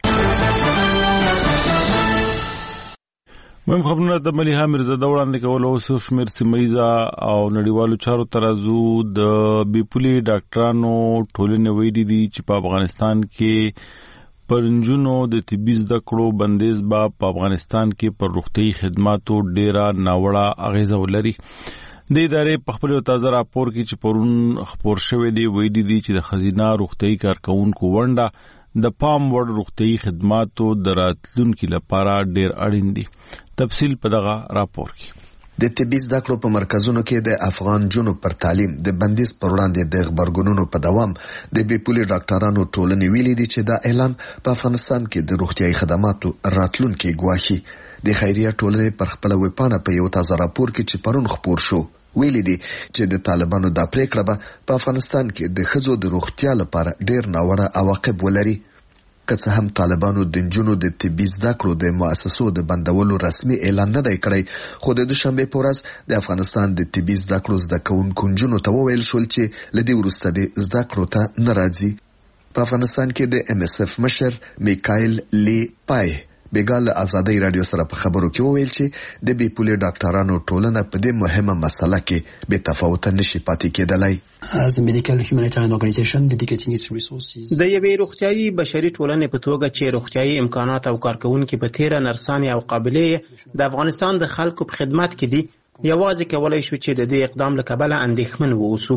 مهم خبرونه د ملیحه مرزاده وړاندې کول او څو شمېر سیمهیزه او نړیوالو چارو ترازو د بیپولي ډاکټرانو ټولنې ویلي دي چې په افغانستان کې پر نجونو د طبي زده کړو بندیز به په افغانستان کې پر روغتیايي خدماتو ډیره ناوړه اغیزه ولري. د ادارې په خپل تازه راپور کې چې پرون خپور شوی دی ویلي دي چې د خزینه روغتیايي کارکونکو ونډه د پام وړ روغتیايي خدماتو د راتلونکي لپاره ډیر اړین دي. تفصیل په دغه راپور کې. د طبي زده کړو په مرکزونو کې د افغان جنو پر تعلیم د بندیز پر وړاندې د خبرګونونو په دوام د بیپولي ډاکټرانو ټولنې ویلي دي چې دا اعلان په افغانستان کې د روغتیايي خدماتو راتلونکي ګواښي. د خیریه ټولنې پر خپل ویبپاڼه په یو تازه راپور کې چې پرون خپور شو ویلي دي چې د طالبانو د پریکړه به په افغانستان کې د ښځو د روغتیا لپاره ډیر ناوړه عواقب ولري. که څه هم طالبانو د نجونو د طبي زده کړو د مؤسسو د بندولو رسمي اعلان نه دی کړی خو د دوشنبه په ورځ د افغانستان د طبي زده کړو زده کوونکو نجونو ته وویل شول چې لدی ورسته د زده کړو ته نه راځي. په افغانستان کې د ام اس اف مشر میکایل لی پای بیګال ازادي رادیو سره په خبرو کې وویل چې د بیپولي ډاکټرانو ټولنه په دې مهمه مسله کې بې تفاوت نشي پاتې کېدلای. د یوې روغتیايي بشري ټولنې په توګه چې روغتیايي امکانات او کارکونکو په تیره نرسانې او قابلیت د افغانستان د خلکو په خدمت کې دي یوازې کولای شو چې د دې اقدام له کبله اندېښمن ووسو.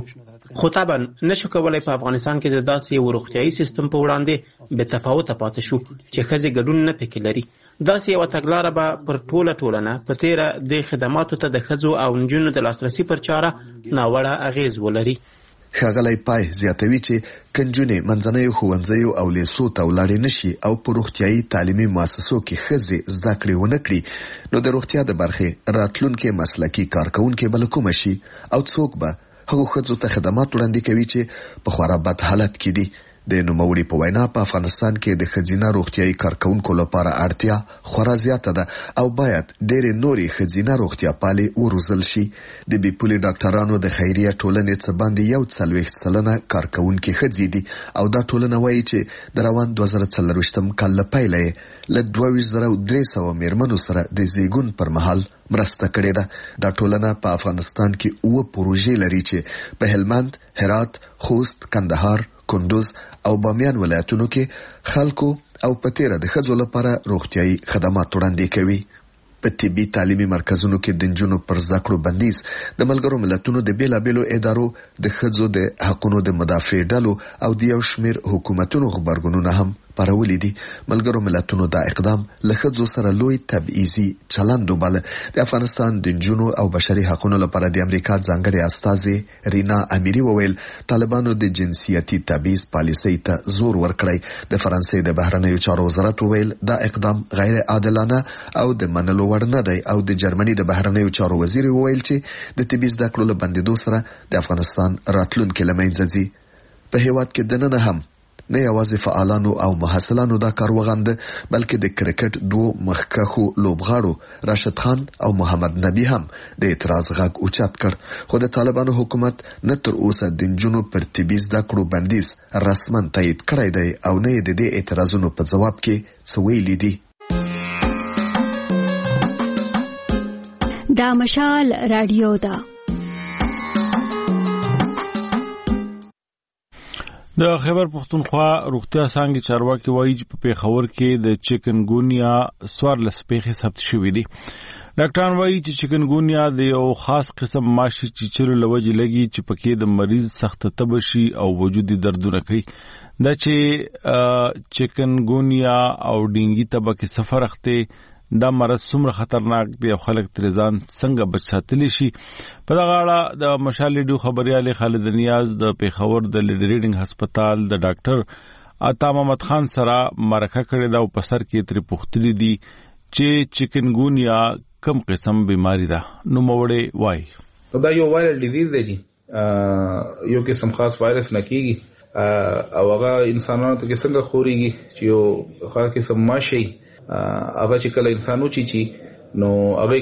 خو طبعا نشو کولای په افغانستان کې د داسې یو روغتیايي سیستم په وړاندې بې تفاوته پاتې شو چې ښځې ګډون نه پکې لري. داسې یوه تګلاره به پر ټوله ټولنه په تیره د خدماتو ته د ښځو او نجونو د لاسرسي پر چاره ناوړه اغیز ولري. ښاغلی پای زیاتوي چې کنجونې منځنیو ښوونځیو او لیسو ته ولاړې نشي او په روغتیايي تعلیمي مؤسسو کې ښځې زده کړې ونه کړي نو د روغتیا د برخې راتلونکي مسلکي کارکونکي به له کومه شي او څوک به هغو ښځو ته خدمات وړاندې کوي چې په خورا بد حالت کې دي. د نوموړي په وینا په افغانستان کې د ښځینه روغتیايي کارکونکو لپاره اړتیا خورا زیاته ده او باید ډېرې نورې ښځینه روغتیا پالې وروزل شي. د بې پولې ډاکټرانو د خیریه ټولنې څخه باندې یو څلوېښت سلنه کارکونکي ښځې دي او دا ټولنه وایي چې د روان دوه زره څلرویشتم کال له پیله یې له دوه ویشت زره درې سوه میرمنو سره د زیږون پر مهال مرسته کړې ده. دا ټولنه په افغانستان کې اوه پروژې لري چې په هلمند، هرات، خوست، کندهار، کندوز او بامیان ولایتونو کې خلکو او په تیره د ښځو لپاره روغتیايي خدمات وړاندې کوي. په طبي تعلیمي مرکزونو کې د نجونو پر زده کړو بندیز د ملګرو ملتونو د بیلابیلو ادارو د ښځو د حقونو د مدافع ډلو او د یو شمېر حکومتونو غبرګونونه هم پارولي دي. ملګرو ملتونو دا اقدام له ښځو سره لوی تبعیضي چلند وباله. د افغانستان د نجونو او بشري حقونو لپاره د امریکا ځانګړې استازې رینا امیری وویل طالبانو د جنسیتي تبعیض پالیسۍ ته زور ورکړی. د فرانسې د بهرنیو چارو وزارت وویل دا اقدام غیر عادلانه او د منلو وړ نه دی او د جرمني د بهرنیو چارو وزیر وویل چې د طبي زده کړو له بندېدو سره د افغانستان راتلونکي له منځه ځي. په هیواد کې دننه هم نه یوازې فعالانو او محصلانو دا کار وغنده بلکې د کرکټ دوه مخکښو لوبغاړو راشد خان او محمد نبی هم د اعتراض غږ اوچت کړ. خو د طالبانو حکومت نه تر اوسه د نجونو پر طبي زده کړو بندیز رسما تایید کړی دی او نه یې د دې اعتراضونو په ځواب کې څه ویلي دي. دا مشال رادیو ده. د خیبر پختونخوا روغتیا څانګې چارواکي وایي چې په پیښور کې د چکنګونیا څوارلس پیښې ثبت شوې دي. ډاکټران وایي چې چکنګونیا د یو خاص قسم ماشي چیچلو له وجې لګي چې پکې د مریض سخت تبه شي او وجودي دردونه کوي. دا چې چکنګونیا او ډینګي تبه کې سفر اخته دا مرض څومره خطرناک دی او خلک ترې ځان څنګه بچ ساتلی شي. په دغه اړه د مشال ریډیو خبريال خالد نیاز د پیښور د لیډ ریډینګ هسپتال د ډاکټر عطا محمد خان سره مرکه کړې ده او په سر کې ترې پوښتلي دي چې چکنګونیا کوم قسم بیماری ده. نو موړې وای دا یو وایرل ډیزیز دی یو قسم خاص وایرس نه کیږي او هغه انسانانو ته څنګه خوريږي چې یو خاص قسم ماشي هغه چې کله انسانو چی چی نو هغه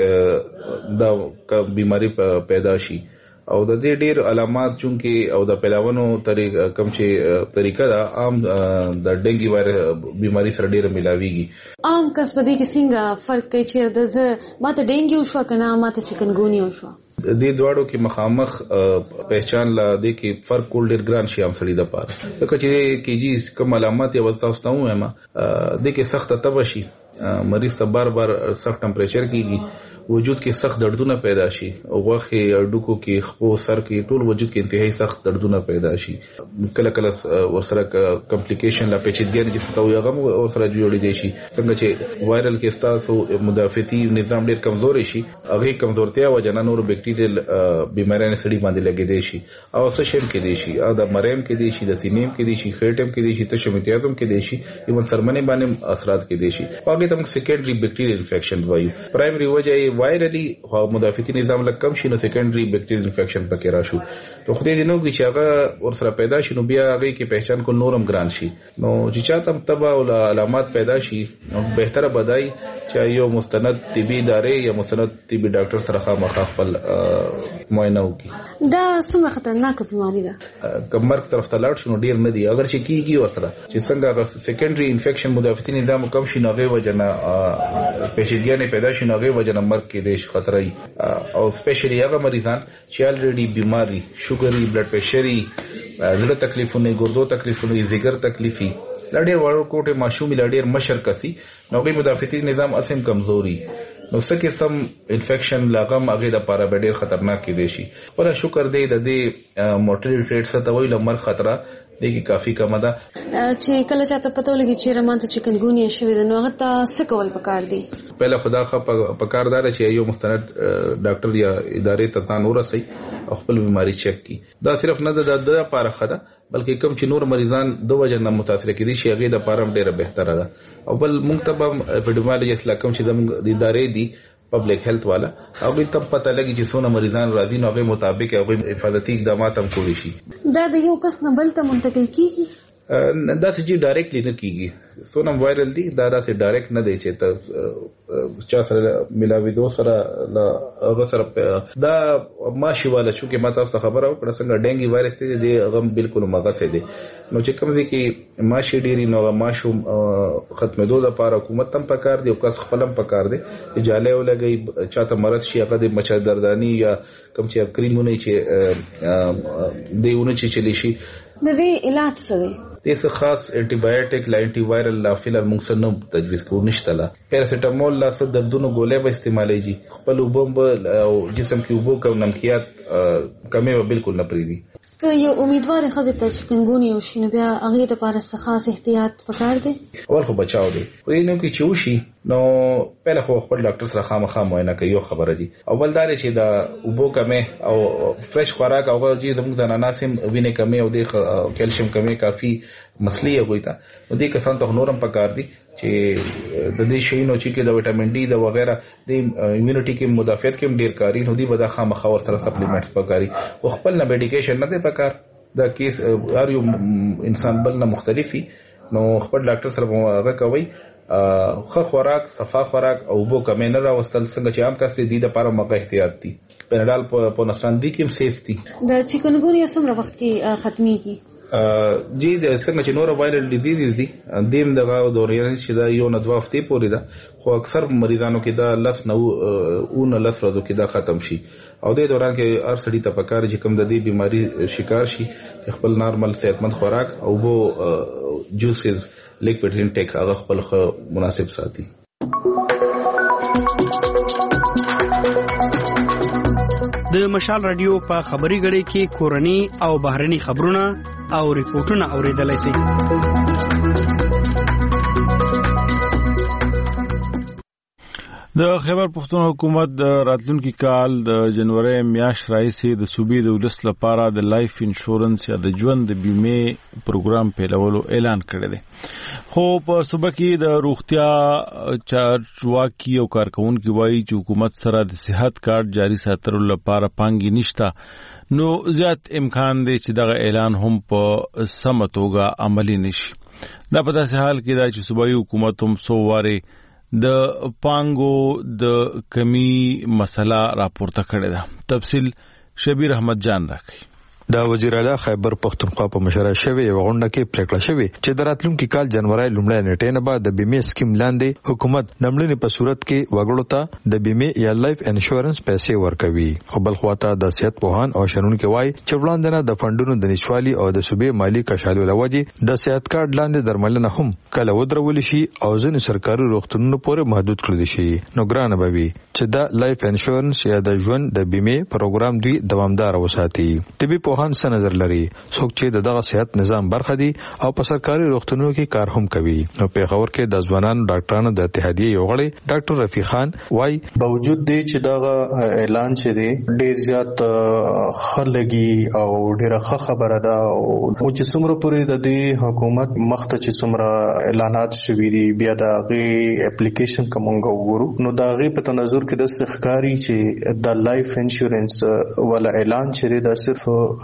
کې دا بیماری پیدا شي او د دې ډېر علامات چونکه او د پیلاونو طریقه کوم چې طریقه دا عام د ډنګي وایرس بیماری سره ډېر ملاويږي. عام کس په دې کې څنګه فرق کوي چې د ماته ډنګي او شو کنه ماته چکنګونیا شو د دې دواړو کې مخامخ پہچان لا دې کې فرق کول ډېر ګران شي ام سړي د پاره لکه چې کېږي کوم علامات یې وځتاوس ته وایم د کې سخت تبه شي مریض ته بار بار سخت ټمپریچر کېږي وجود کې سخت دردونه پیدا شي او غوخه اډوکو کې خپو سر کې ټول وجود کې انتهایی سخت دردونه پیدا شي کله کله ورسره کمپلیکیشن لا پیچیدګي چې ستو یغم ورسره جوړې دي شي څنګه چې وایرل کې ستاسو مدافعتي نظام ډېر کمزوري شي هغه کمزورتیا وجنه نور بیکټیریل بیماریاں سړي باندې لګې دي شي او څه شیم کې دي شي او د مریم کې دي شي د سینیم کې دي شي خېټم کې دي شي تشمیتیازم کې دي شي ایون سرمنې باندې اثرات کې دي شي هغه تم سیکنډري بیکټیریل انفیکشن وایو پرایمري وجه وایرلی خو مدافعتي نظام لکه کم شي نو سیکنډري بیکټیریل انفیکشن پکې راشو نو خو دې نو چې هغه ورسره پیدا شي نو بیا هغه کې پہچان کول نورم ګران شي نو چې چاته تبه او علامات پیدا شي نو بهتره بدای چې یو مستند طبي ادارې یا مستند طبي ډاکټر سره خامخا خپل معاینه وکړي. دا څومره خطرناک بیماری ده کمر طرف ته لاړ شنو ډیر نه دی اگر چې کیږي ورسره چې څنګه سیکنډري انفیکشن مدافعتي نظام کم شي نو هغه وجنه پیچیدګي نه پیدا شي نو هغه وجنه مرګ کې د خطرای او سپیشلی هغه مریضان چې الریډي بیماری شوګري بلډ پريشري زړه تکلیفونه ګردو تکلیفونه زیګر تکلیفي لړډیر وړو کوټه ماشومي لړډیر مشر کسي نو غي مدافعتي نظام اسیم کمزوري نو سکه سم انفیکشن لاغم هغه د پاره ډیر خطرناک کې دي شي پر شکر دی د دې مورټالټی ریټ څخه ویل مر خطر دیږي کافی کم ده چې کله چاته پته ولګي چې رمانته چکنګونیا شوی د نو هغه ته سکول پکار دی پهله خدا خو پکاردار چې یو مستند ډاکټر یا ادارې ته ځان ورسي خپل بیماری چیک کی دا صرف نه د د لپاره خده بلکې کوم چې نور مریضان د وجه نه متاثر کړي شي هغه د لپاره ډیره بهتره ده او بل موږ ته اپیډیمیولوژیست لا کوم چې د ادارې دي پبلک هیلث والا هغه ته پته لګي چې څونه مریضان راځي نو هغه مطابق هغه حفاظتي اقدامات هم کوي شي دا د یو کس نه بل ته منتقل کیږي دا چې ډایرکټلی نه کیږي سونم وایرل دي دا داسې ډایرکټ نه دی چې ته چا سره ملاوي دو سره هغه سره دا ماشي والا چې ما تاسو خبره وکړه څنګه ډینګي وایرس دی دی هغه بالکل مغه سي دی نو چې کوم ځکه ماشي ډيري نو ماشو ختمېدو لپاره حکومت هم پکار دی او کس خپلم پکار دی جاله ولګي چاته مرض شي هغه د مچدردانی یا کوم چې کریمونه چې دیونه چې چلی شي د دې علاج څه دی دیسه خاص انټي بایوټیک لا انټي وایرل لا فیلر موږ سره نو تجویز کوو نشته لا پیراسټامول لا څه دردونو ګولې به استعمالېږي خپل وبم او جسم کې وبو کوم نمکيات کمې به بالکل نه پریدي که یو امیدوار خزه ته چکنګونیا وشي نو بیا هغه د پاره څه خاص احتیاط پکار دی اول خو بچاو دی خو یې نو کې چې وشي نو پهله خو خپل ډاکټر سره خامخا معاینه کوي یو خبره دي اول دا چې دا وبو کمې او فرش خوراک او چې زموږ د ناسم وینې کمې او د کیلشیم کمې کافي مسلې هغوی ته نو دې کسان ته نورم پکار دي چې د دې شینو چې کې د وټامین ډي د وغیرہ د ایمیونټي کې مدافعت کې ډیر کاری نو دی به د خامخا ور سره سپلیمنټس پکاري او خپل نه میډیکیشن نه دی پکار دا کیس هر یو انسان بل نه مختلفي نو خپل ډاکټر سره هغه کوي خو خوراک صفا خوراک او بو کمه نه راوستل څنګه چې عام کس دي د لپاره موقع احتیاط دي پنډال په نستان دي کې سیف دي د چکنګونیا څومره وخت کې ختميږي جی څنګه چې نور وایرل ډیزیز دي دیم دغه دورې چې دا یو نه دوه هفتې پورې ده خو اکثر مریضانو کې دا لس نه او نه لس ورځې کې دا ختم شي او د دوران کې هر سړی ته پکار چې کوم د دې بیماری شکار شي خپل نارمل صحتمند خوراک او بو جوسز لیکوډ انټیک هغه خپل مناسب ساتي د مشال رادیو په خبري غړي کې کورني او بهرني خبرونه او ریپورتونه اوریدلای شئ د خیبر پښتونخوا حکومت د راتلونکي کال د جنوري میاشت راځي د صوبې د ولس لپاره د لایف انشورنس یا د ژوند د بیمه پروګرام پیلولو اعلان کړی دی خو په صوبه کې د روغتیا چارواکي او کارکونکو وایي چې حکومت سره د صحت کارت جاري ساتلو لپاره پانګي نشته نو زیات امکان دی چې دغه اعلان هم په سمه توګه عملي نشي دا په داسې حال کې دا چې صوبایي حکومت هم څو واره د پانګو د کمی مسله راپورته کړې ده تفصیل شبیر احمد جان راکړي دا وزیر اعلی خیبر پختونخوا په مشوره شوی یو غونډه کې پریکړه شوی چې د راتلونکي کال جنوري لومړی نیټه نه بعد د بیمه سکیم لاندې حکومت نمړنې په صورت کې وګړو ته د بیمه یا لایف انشورنس پیسې ورکوي خو بل خواته د صحت پوهان او شنونکو وایي چې وړاندې د فندونو د نشوالي او د صوبې مالی کشالو لوجې د صحت کارت لاندې درملنه هم کله ودرول شي او ځینې سرکاري روغتونونو پورې محدود کړل شي نو ګرانه بوي چې د لایف انشورنس یا د ژوند د بیمه پروګرام دوی دوامدار وساتي طبي پوهان څه نظر لري څوک چې دغه صحت نظام برخه دي او په سرکاري روغتونونو کې کار هم کوي نو پیښور کې د ځوانانو ډاکټرانو د اتحادیې یو غړی ډاکټر رفیق خان وای باوجود دی چې دغه اعلان چې دی ډیر زیات خلګي او ډیره ښه خبره ده او چې څومره پورې د دې حکومت مخته چې څومره اعلانات شوي دي بیا د هغه اپلیکیشن کومنګ وګورو نو د هغه په تنظر کې د سخکاری چې د لایف انشورنس ولا اعلان چې دا صرف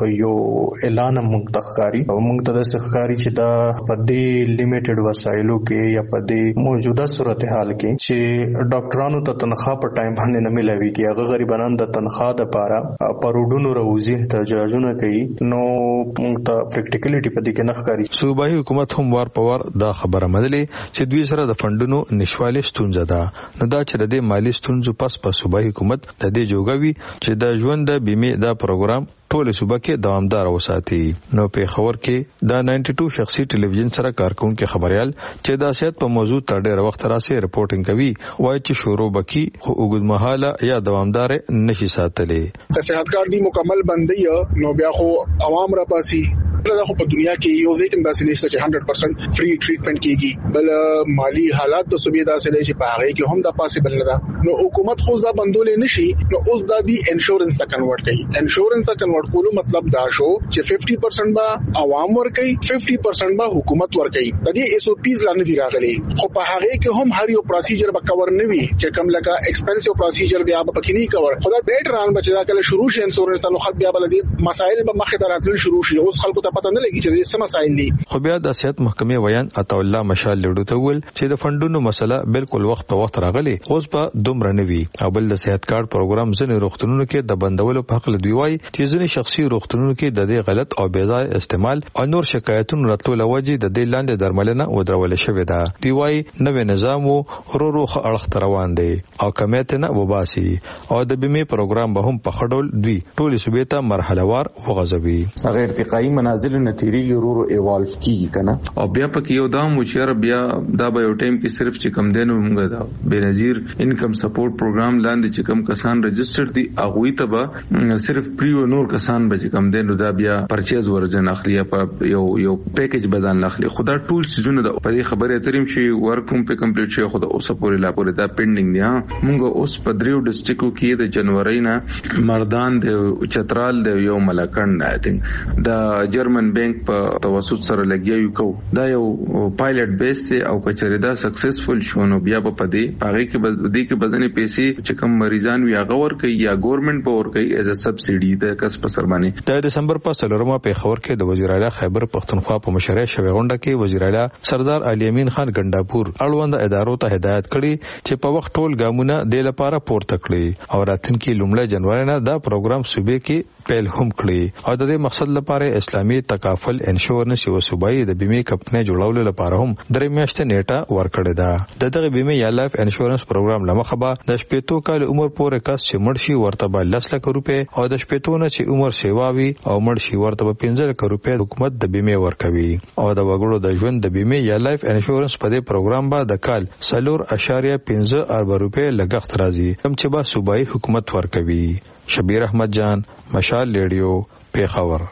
یو اعلان موږ ته ښکاری او موږ ته د ښکاری چې دا په دې لیمیټډ وسایلو کې یا په دې موجوده صورتحال کې چې ډاکټرانو ته تنخواه په ټایم باندې نه ملوي کې هغه غریبانو د تنخواه لپاره پروډونو روزي احتجاجونه کوي نو موږ ته پریکټیکلیټي په دې کې نه ښکاری. صوبایي حکومت هم وار په وار دا خبره مدلې چې دوی سره د فندونو نشوالي ستونزه ده نه دا چې د مالی ستونزو پس په صوبایي حکومت د دې جوګوي چې د ژوند د بیمه دا پروګرام ټول صوبه کې دوامدار وساتي. نو په خبر کې دا نائنٹی ټو شخصي ټلویزیون سره کارکونکو خبريال چې د صحت په موضوع تر ډېر وخت راځي رپورټینګ کوي وایي چې شروع بکی خو وګد مهاله یا دوامدار نشي ساتلې. صحت کارت دی مکمل بندي نو بیا خو عوام را پاسي دا خو په دنیا کې یو ځکه داسې نشته چې صد پرسنټ فری ټریټمنټ کیږي بل مالی حالات د صوبې داسې دي چې په هغه کې هم دا پاسبل نه ده نو حکومت خو دا بندول نشي نو اوس دا دی انشورنس ته کنورټ کوي. انشورنس ته کنورټ کولو مطلب دا شو چې پنځه پرسنټ با عوام ور کوي پنځه پرسنټ با حکومت ور کوي. د دې ایس او پیز لاندې دی راغلي خو په هغه کې هم هر یو پروسیجر به کور نه وي چې کوم لکه ایکسپنسیو پروسیجر دی هغه پکې نه کور خدای بیت ران بچا کله شروع شي انشورنس ته نو خط بیا بل دي مسائل به مخه دراتل شروع شي اوس خلکو ته پته نه لګي چې څه مسائل دي. خو بیا د صحت محکمې ویان عطا الله مشال لړو ته ول چې د فندونو مسله بالکل وخت په وخت راغلي اوس په دومره نه وي او بل د صحت کارت پروګرام ځنې روغتونونو کې د بندولو په حق لدوی وای چې ځنې شخصي روغتونونو کې د دې غلط او بې ځای استعمال او نور شکایتونو راتلو لوجي د دې لاندې درملنه ودرول شوې ده. دی وای نوې نظام ورو ورو اړخ روان دی او کمیت نه وباسي او د بیمه پروګرام به هم په خډول دوی ټول صوبې ته مرحله وار وغځوي. هغه ارتقائي منازل نتیری ورو ایوالو کیږي کنه او بیا پکې یو دام و چې بیا دا به یو ټیم کې صرف چې کم دینو موږ دا بنظیر انکم سپورټ پروګرام لاندې چې کم کسان رجسټر دي هغه ته به صرف پریو نور کسان به چې کم دینو دا بیا پرچیز ورجن اخلي په یو یو پیکیج بدن اخلي خدا ټول سيزونه د په خبره اتریم شي ورکوم په کمپلیټ شي خدا اوسه پورې لا پورې دا پینډینګ دی. موږ اوس په دریو ډیسټریکټو کې د جنوري نه مردان د چترال د یو ملکند آی تھنک د جرمن بانک په توسط سره لګیو کو دا یو پایلټ بیس ته او کچره دا سکسسفل شونه بیا په پدې هغه کې بدې کې بزنې پیسې چې کم مریضان وی هغه ور کوي یا ګورنمنت په ور کوي ایز ا سبسيډي د کس په سر باندې. د دسمبر په څلورمه په خبر کې د وزیر اعلی خیبر پختونخوا په مشرۍ شوې غونډه کې وزیر اعلی سردار علي امین خان ګنداپور اړوند ادارو ته هدایت کړي چې په وخت ټول ګامونه د لپاره پورته کړي او راتلونکي لومړی جنوري نه دا پروګرام صوبې کې پیل هم کړي او د دې مقصد لپاره اسلامي تکافل انشورنس او صوبایي د بیمه کمپنۍ جوړولو لپاره هم درې میاشتې نیټه ورکړې ده. د دغه بیمه یا لایف انشورنس پروګرام لمخه به د شپږ کال عمر پورې کس چې مړ شي ورته به لس لک روپۍ او د شپږ نه چې عمر سیواوي او مړ شي ورته به پنځه لک روپۍ حکومت د بیمه ورکوي او د وګړو د ژوند د بیمه یا لایف انشورنس په دې پروګرام به د کال سلور اشاریه پنځه ارب روپۍ لګښت راځي کوم چې به صوبایي حکومت ورکوي. شبیر احمد جان مشال ریډیو پیښور.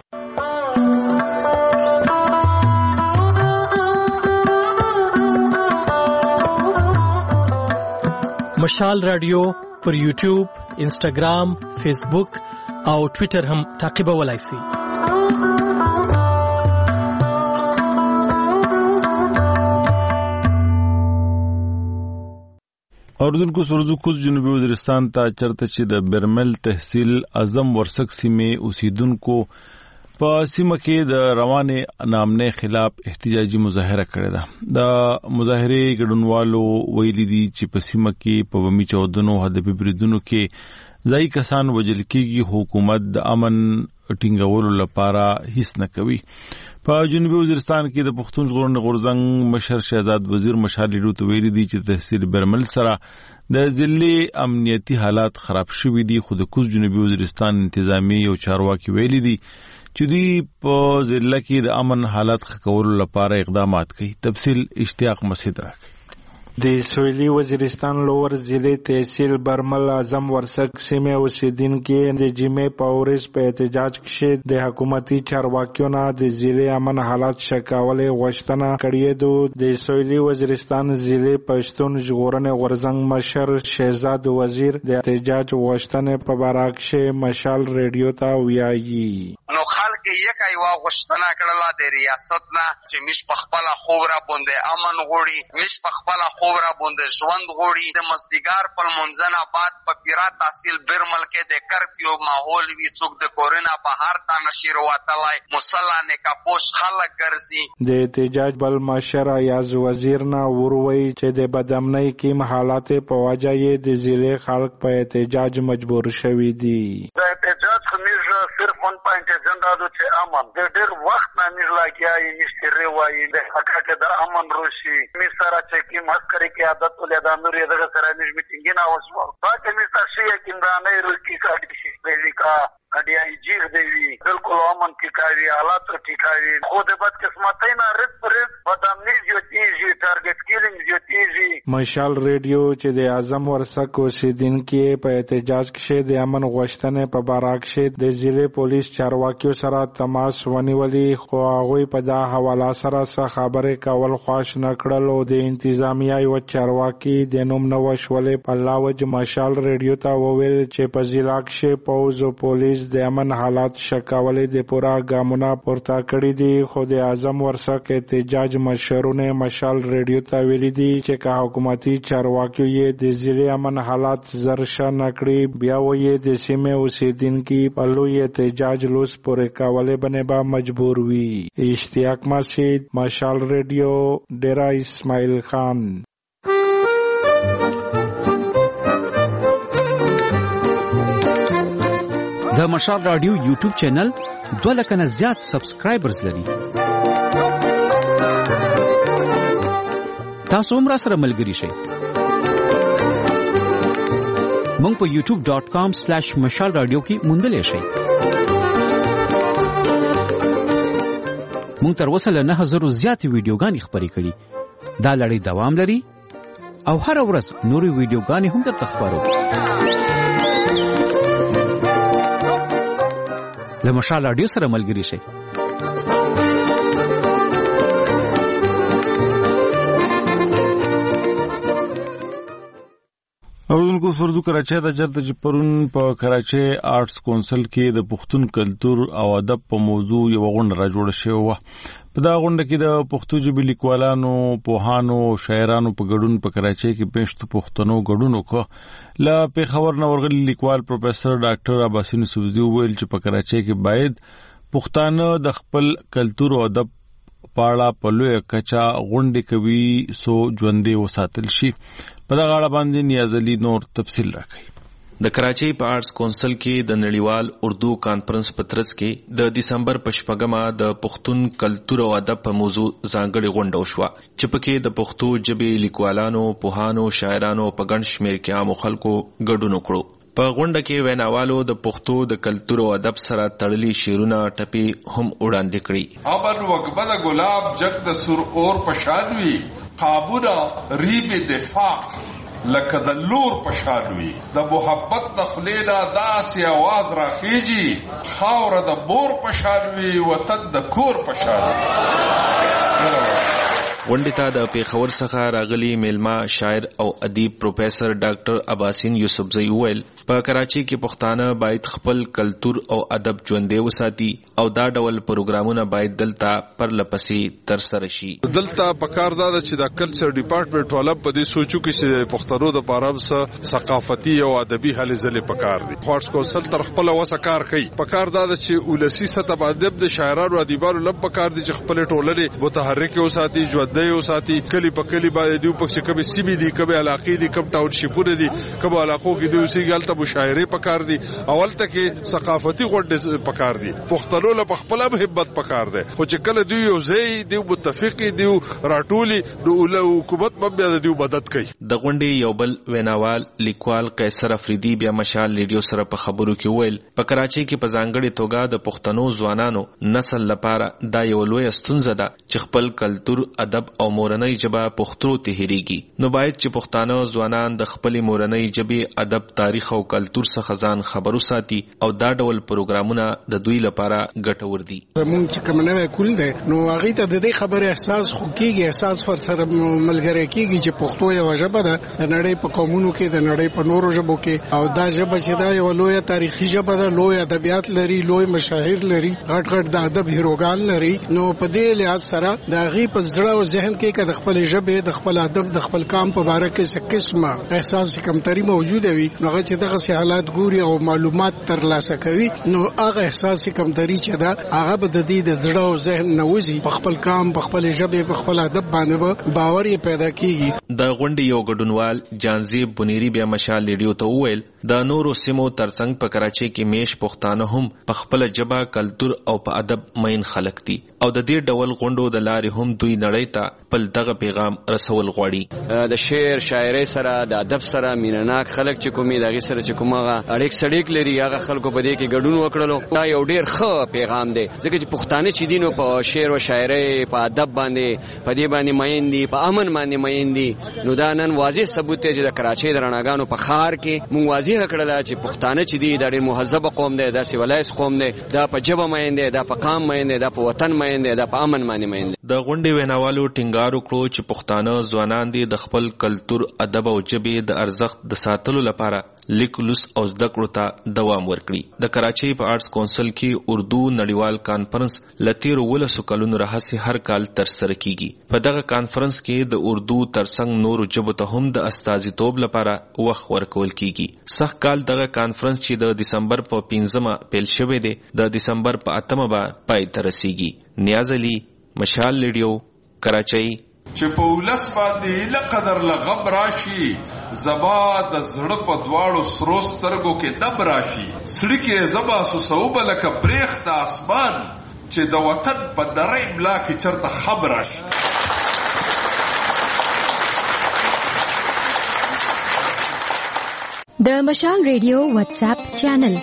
مشال رادیو پر یوټیوب، انسټاګرام، فیسبوک او ټوئیټر هم تعقیبولای شئ. اوردونکو سرزو کوز جنوبي وزیرستان ته چرته چې د برمل تحصیل اعظم ورسک سیمې اوسیدونکو په سیمه کې د روانې نامنې خلاف احتجاجي مظاهره کړې ده. د مظاهرې ګډونوالو ویلي دي چې په سیمه کې په بمي چاودنو هدفي بریدونو کې ځای کسان وژل کېږي حکومت د امن ټینګولو لپاره هیڅ نه کوي. په جنوبي وزیرستان کې د پښتون ژغورنې غورځنګ مشر شهزاد وزیر مشال ډیرو ته ویلي دي چې تحصیل برمل سره د ضلع امنیتي حالات خراب شوي دي خو د کوز جنوبي وزیرستان انتظامی او چارواکي ویلي دي چې دوی په ضلع کې د امن حالات ښه کولو لپاره اقدامات کوي. تفصیل اشتیاق مسعود راکړي. د سویلي وزیرستان لوور ضلع تحصیل برمل اعظم ورسک سیمه اوسیدونکو د جمعې په ورځ په احتجاج کې د حکومتي چارواکیو نه د ضلع امن حالات شکاولې غوښتنه کړې ده. د سویلي وزیرستان ضلع پښتون ژغورنې غورځنګ مشر شهزاد وزیر د احتجاج غوښتنې په باره کې مشال ریډیو ته ویایي. نو خلک کې یک ایوا غوښتنه کړله د ریاست نه چې مش په خپل خوب را باندې امن غوړي، مش په خپل خوب را باندې ژوند غوړي. د مزدګار په منځنه بعد په پیرا تحصیل برمل کې د کرفیو ماحول وی، څوک د کورونا بهر ته نشي راوتلای، مسلانه کا پوش خلک ګرځي. د احتجاج بل مشر ایاز وزیر نه وروي چې د بدامنۍ کې حالات په وجه یې د ضلع خلک په احتجاج مجبور شوي دي. د احتجاج خمیز صرف اون پوینټ ایجنډا د چې امن د ډېر وخت نه موږ لاګیای نشته وایي د حقیقت د امن روشي می سره چې کی مسکري کې عادت ولې د امر یې دغه سره موږ میټینګ نه وشو. باقي می تاسو یې کیندانه روکی کاټی شي د کا اډیای جیغ دی بالکل امن کې کوي، حالات ټیکاوي. خو د بد قسمتۍ نه رد پر بدامنۍ زیاتېږي، ټارګټ کیلینګ زیاتېږي. مشال ریډیو چې د اعظم ورسک اوسیدونکو په احتجاج کې د امن غوښتنې په باره کې د ضلع پولیس چارواکیو سره تماس ونیولي، خو هغوی په دا حواله سره څه خبرې کول خوښ نه کړل او د انتظامیه یو چارواکي د نوم نه وشولې په لاوج مشال ریډیو ته وویل چې په ضلع کې پوز او پولیس د امن حالات شکاولې د پورا ګامونه پورته کړی دي. خو د اعظم ورسک احتجاج مشرونه مشال ریډیو ته ویلي دي چې که حکومتي چارواکي یې د ضلع امن حالات زرشه نکړي، بیا وایي د سیمې اوسیدونکي په لوی احتجاج لوس پورې کولې باندې به مجبور وي. اشتیاق مسجد، مشال ریډیو، ډیرا اسماعیل خان. د مشال رادیو یوټیوب چینل دوه لکه نه زیات سبسکرایبرز لري. تاسو هم را سره ملګري شئ. مونږ په یوټیوب ډاٹ کام سلیش مشال رادیو کې موندلی شئ. مونږ تر اوسه له نه زرو زیاتې ویډیوګانې خپرې کړي. دا لړۍ دوام لري او هر ورځ نورې ویډیوګانې هم درته خپرو. له مشال رادیو سره ملګري شئ. اوردونکو فرضو کراچۍ ته چرته چې پرون په کراچۍ آرټس کونسل کې د پښتون کلتور او ادب په موضوع یو غونډه را جوړه شوې وه. په دا غونډه کې د پښتو ژبې لیکوالانو، پوهانو، شاعرانو په ګډون په کراچۍ کې پېښتو پښتنو ګډون وکړ. له پېښور نه ورغلي لیکوال پروفیسر ډاکټر عباسین یوسفزي وویل چې په کراچۍ کې باید پښتانه د خپل کلتور او ادب په اړه په لویه کچه غونډې کوي سو ژوندی وساتل شي. په دغه اړه باندې نیاز علي نور تفصیل راکړي. د کراچۍ په آرټس کونسل کې د نړیوال اردو کانفرنس په ترڅ کې د دسمبر په شپږمه د پښتون کلتور او ادب په موضوع ځانګړې غونډه وشوه چې پکې د پښتو ژبې لیکوالانو، پوهانو، شاعرانو په ګڼ شمېر کې عامو خلکو ګډون وکړو. په غونډه کې ویناوالو د پښتو د کلتور او ادب سره تړلي شعرونه ټپې هم وړاندې کړي. امن وګبه د ګلاب جګ د سر اور پشانوي، قابونه ریب دفاع لکه د لور پشانوي، د محبت د خلینا داسې आवाज راخیږي، خاور د بور پشانوي، وطن د کور پشانوي. غونډې ته د پېښور څخه راغلي میلمه شاعر او ادیب پروفیسر ډاکټر عباسین یوسفزي وویل په کراچۍ کې پښتانه باید خپل کلتور او ادب ژوندی وساتي او دا ډول پروګرامونه باید دلته پرله پسې ترسره شي. دلته پکار دا چې د کلچر ډپارټمنټ والا په دې سوچو کې چې پښتنو د پاره څه ثقافتي او ادبي هلې ځلې پکار دي. آرټس کونسل تر خپل وسه کار کوي. پکار دا چې ولسی سطح باندې د شاعرانو او ادیبانو لم پکار دي چې خپل ټولنې متحرک وساتي، ژوندی وساتي. کلی په کلی باندې دوی پکې کوم سیمې دي، کوم علاقې دي، کوم ټاون شپونه دي، کوم علاقو کې دوی سیګالته مشاعره پکار دي. اول ته کې ثقافتي غونډې پکار دي. پښتنو له خپل همت پکار دي. خو چې کله دوی یو ځای دی متفقې دی راټولي نو حکومت به دوی مدد کوي. د غونډې یو بل ویناوال لیکوال قیصر افریدي بیا مشال ریډیو سره په خبرو کې ویل په کراچۍ کې په ځانګړي توګه د پښتنو ځوانانو نسل لپاره دا یو لوی ستونزه ده چې خپل کلتور، ادب او مورنۍ ژبه پښتو ته هېرېږي. نو باید چې پښتانه ځوانان د خپلې مورنۍ ژبې، ادب، تاریخ او کلچر څخه ځان خبرو ساتي او دا ډول پروګرامونه د دوی لپاره ګټور دي. زمونږ چې کوم نوې کول دی نو هغه ته د دې خبره احساس خو کیږي، احساس پر سره ملګری کیږي چې پښتو یو ژبه ده د نړۍ په قومونو کې، د نړۍ په نورو ژبو کې، او دا ژبه چې دا یو لوی تاریخي ژبه ده، لوی ادبیات لري، لوی مشاهیر لري، غټ غټ د ادب هیروګان لري. نو په دې لحاظ سره د هغه په زړه او ذهن کې که د خپل ژبه، د خپل ادب، د خپل قام په اړه کې څه قسمه احساس کمتري موجود وي، نو هغه چې دغه حالات ګوري او معلومات ترلاسه کوي، نو هغه احساس کمتري چې دا هغه به د دې د زړه او ذهن نوځي، په خپل قام، په خپل ژبه، په خپل ادب باندې باور یې پیدا کیږي. د غونډې یو ګډونوال جانزیب بنيري بیا مشال لیډیو ته وویل د نورو سیمو ترڅنګ په کراچۍ کې میش پښتانه هم په خپل ژبه، کلچر او په ادب مین خلک دي او د دې ډول غونډو د لارې هم دوی نړۍ ته خپل دغه پیغام رسول غواړي. د شعر شاعرۍ سره، د ادب سره مینناک خلک چې کومي دغه سره چې کومه اړیک سړیک لري، هغه خلکو په دې کې ګډون وکړلو. دا یو ډیر ښه پیغام دی ځکه چې پښتانه چې دینو په شعر او شاعرۍ، په ادب باندې، په دې باندې مین دي، په امن باندې مین دي. نو دا نن واضح ثبوت دی چې د کراچۍ د رڼاګانو په ښار کې مونږ واضح کړل چې پښتانه چې دي دا ډېر مهذب قوم دی، دا سیولایز قوم دی، دا په ژبه مین دی، دا په قام مین دی، دا په وطن مین دی، دا په امن باندې مین دی. د غونډې ویناوالو ټینګار وکړو چې پښتانه ځوانان دي د خپل کلچر، ادب او ژبې د ارزښت د ساتلو لپاره لیک لوست او زده کړو ته دوام ورکړي. د کراچۍ په آرټس کونسل کې اردو نړیوال کانفرنس لتیر ولسو کلونو راهسي هر کال تر سره کیږي. په دغه کانفرنس کې د اردو ترڅنګ نورو ژبو ته هم د استازیتوب لپاره وخت ورکول کیږي. سخت کال دغه کانفرنس چې د دسمبر په پنځمه پیل شوی دی د دسمبر په اتمه به پای ته رسیږي. نیاز علي، مشال لیډیو، کراچۍ. چې په ولس باندې لقدر لغب راشي، زبا د زړه په دواړو سرو سترګو کې دب راشي، سړي کې زبا سوسوبه لکه بریخ د اسمان، چې د وطن په درې ملا کې چرته خبر راشي. د مشال ریډیو واتس اپ چینل.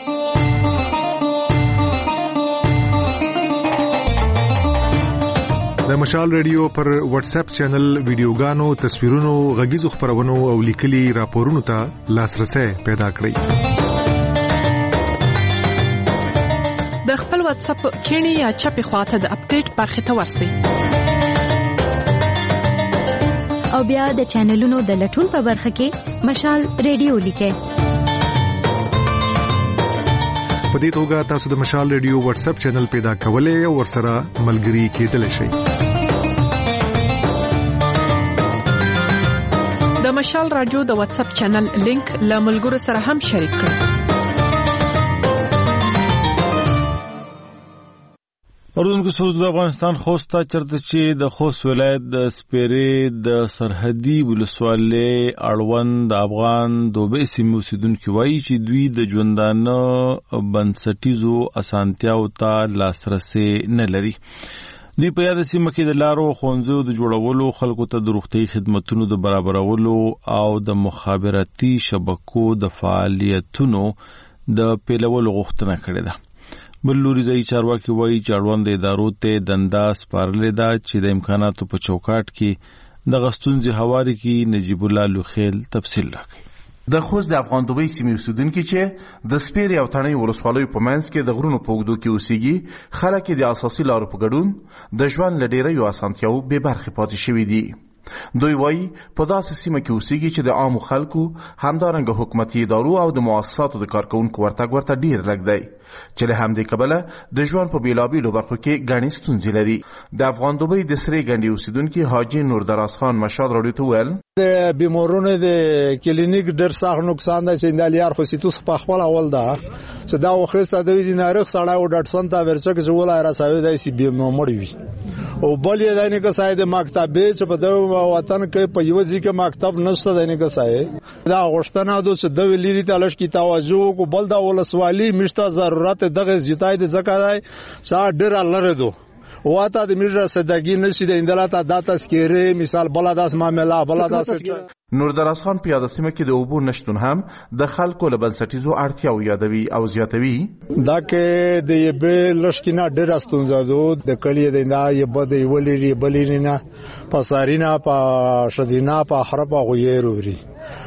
د مشال ریډیو پر واتس اپ چینل ویډیوګانو، تصویرونو، غږیزو خبرونو او لیکلي راپورونو ته لاسرسي پیدا کړئ. د خپل واتس اپ کینی یا چپی خواته د اپډیټ برخه ته ورسئ او بیا د چینلونو د لټون په برخه کې مشال ریډیو لیکئ. په دې توګه تاسو د مشال ریډیو واتس اپ چینل پیدا کولای او ورسره ملګري کېدلی شئ. د مشال رادیو د واتس اپ چینل لینک له ملګرو سره هم شریک کړئ. اردوونکو سوز د افغانستان خوست ته چرته چې د خوست ولایت د سپیرې د سرحدي ولسوالۍ اړوند د افغان دوبۍ سیمې اوسیدونکي وایي چې دوی د ژوندانه بنسټیزو اسانتیاو ته لاسرسي نه لري. دوی په یاد سیمه کې د لارو ښوونځیو د جوړولو، خلکو ته د روغتیايي خدماتونو د برابرولو او د مخابراتي شبکو د فعالیتونو د پیلولو غوښتنه کړې ده. بل لوري ځایي چارواکي وایي چې اړوند ادارو ته دنده سپارلې ده چې د امکاناتو په چوکاټ کې د غستونځي هواري کې. نجیب الله لوخیل تفصیل راکړي. د خوست د افغان دوبۍ سیمې اوسیدونکي چې د سپیرې او تڼۍ ولسوالیو په منځ کې د غرونو په اوږدو کې اوسېږي، خلک د اساسي لارو په ګډون د ژوند له ډېریو اسانتیاوو بې برخې پاتې شوي دي. دوی وایي په داسې سیمه کې اوسېږي چې د عامو خلکو، همدارنګه حکومتي ادارو او د مؤسساتو د کارکوونکو ورتګ ورته ډېر لږ دی، چې له همدې کبله د ژوند په بېلابېلو برخو کې ګڼې ستونزې لري. د افغان دوبۍ د سرې ګنډۍ اوسیدونکي حاجي نوردراز خان مشال راډیو ته ویل د بیمارونو د کلینیک ډېر سخت نقصان دی چې د لیار خوسیتوس په خپل اول ده چې دا وخت د ویزي ناروغ سړی او ډاکټر ته ورچک چې ولای راسوي دی سی بیمار وي او بل یې دانه که ساید مکتبه چې په دغه وطن کې په یو ځای کې مکتب نشته دانه که ساید دا غوښتنه ده چې د ویلي تلش کی توجه کو بل دا ولسوالي مشته ضرورت دغه زیاتای د زکه دی چې ډیر لره دو واته د میرا صدګی نشي د اندلاته د تذکیره مثال بلداس معاملہ بلداس نوردراز خان پیاده سیمه کې د اوبو نشټون هم د خلکو له بنسټیزو اړتیاو یادوي او زیاتوي. دا کې د یبه لشکینه ډېر استونزه ده د کلی د نه یبه د ویلې بلینه پسارینا په شذینا په حرب غویروري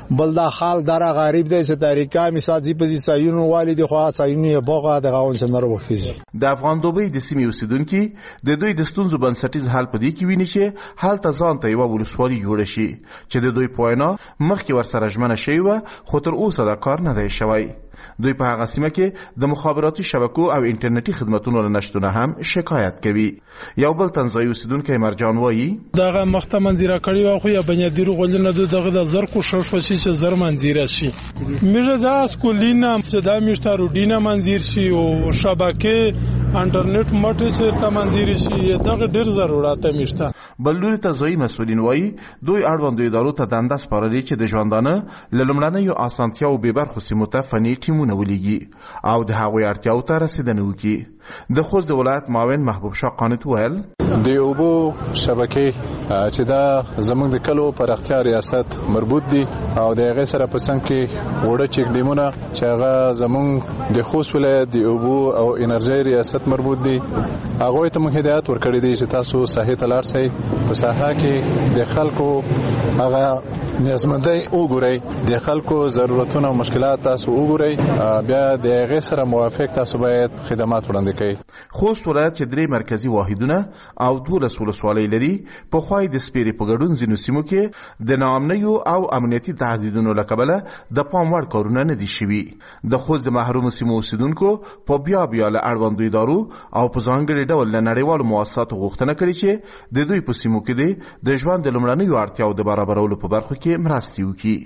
بل دا حال دره غریب دی چې طریقه میسازي په ځایونو والي خو سایونی بوغه د غاون څنګه وروخیږي. د افغان دوبۍ د سیمې اوسیدونکو د دوی د ستونزو بنسټیز حل پدې کې ویني چې حال ته ځان ته یو ولسوالي جوړ شي چې د دوی پوینا مخکې ورسره ژمنه شوی و خو تر اوسه دا کار نه دی شوی. دوی په هغه سیمه کې د مخابراتي شبکو او انټرنیټي خدماتونو له نشټونه هم شکایت کوي. یو بل تنزایي اوسیدونکی مرجان وایي دغه مخته منځره کړی او خو یا بنیادی غولنه دغه د زر کو شش پچی چې زر منځره شي میره دا سکولینا چې دا میشته روډینا منځیر شي او شبکه انټرنیټ مټه چې تا منځیر شي دغه ډیر ضرورت میشته. بلوري تنزایي مسؤلین وایي دوی اړوندو ادارو ته دنده سپارلي چې د ژوندانه للمړنیو اسانتیاو به برخو سیمو ته فني ټیمونه ولېږي او د هغوی اړتیاو ته رسیدنه وکړي. د خوست د ولایت معاون محبوب شاه قانت ویل د اوبو شبکې چې دا زموږ د کلو پراختیا ریاست مربوط دي او د هغه سره په څنګ کې وړه چک ډیمونه چې هغه زموږ د خوست ولایت د اوبو او انرژي ریاست مربوط دي هغه ته موږ هدایت ورکړی دی چې تاسو ساحه ته لاړ شئ په ساحه کې د خلکو هغه نیازمندۍ وګورئ د خلکو ضرورتونه او مشکلات تاسو وګورئ بیا د هغه سره موافق تاسو باید خدمات وړاندې کړئ. خوست ولایت چې درې مرکزی واحدونه او دولس ولسوالۍ لري په خوای د سپیري په ګډون ځینو سیمو کې د ناامنیو او امنیتي تهدیدونو له کبله د پام وړ کارونه نه دي شوي. د خوست د محروم سیمو اوسیدونکو په بیا بیا له اړوندو ادارو او په ځانګړي ډول له نړیوالو مؤسساتو غوښتنه کړې چې د دوی په سیمو کې د ژوند د لومړنیو اړتیاو د برابرولو په برخو کې مرستې وکړي.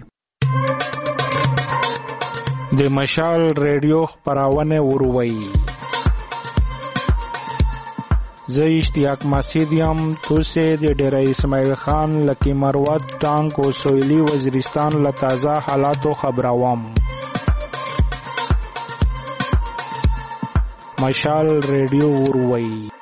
د مشال ریډیو خپرونه وروي زه اشتیاق مسعود یم. توسه د ډیره اسماعیل خان لکی مروت ټانک او سویلی وزیرستان له تازه حالاتو خبروم. مشال ریډیو وروي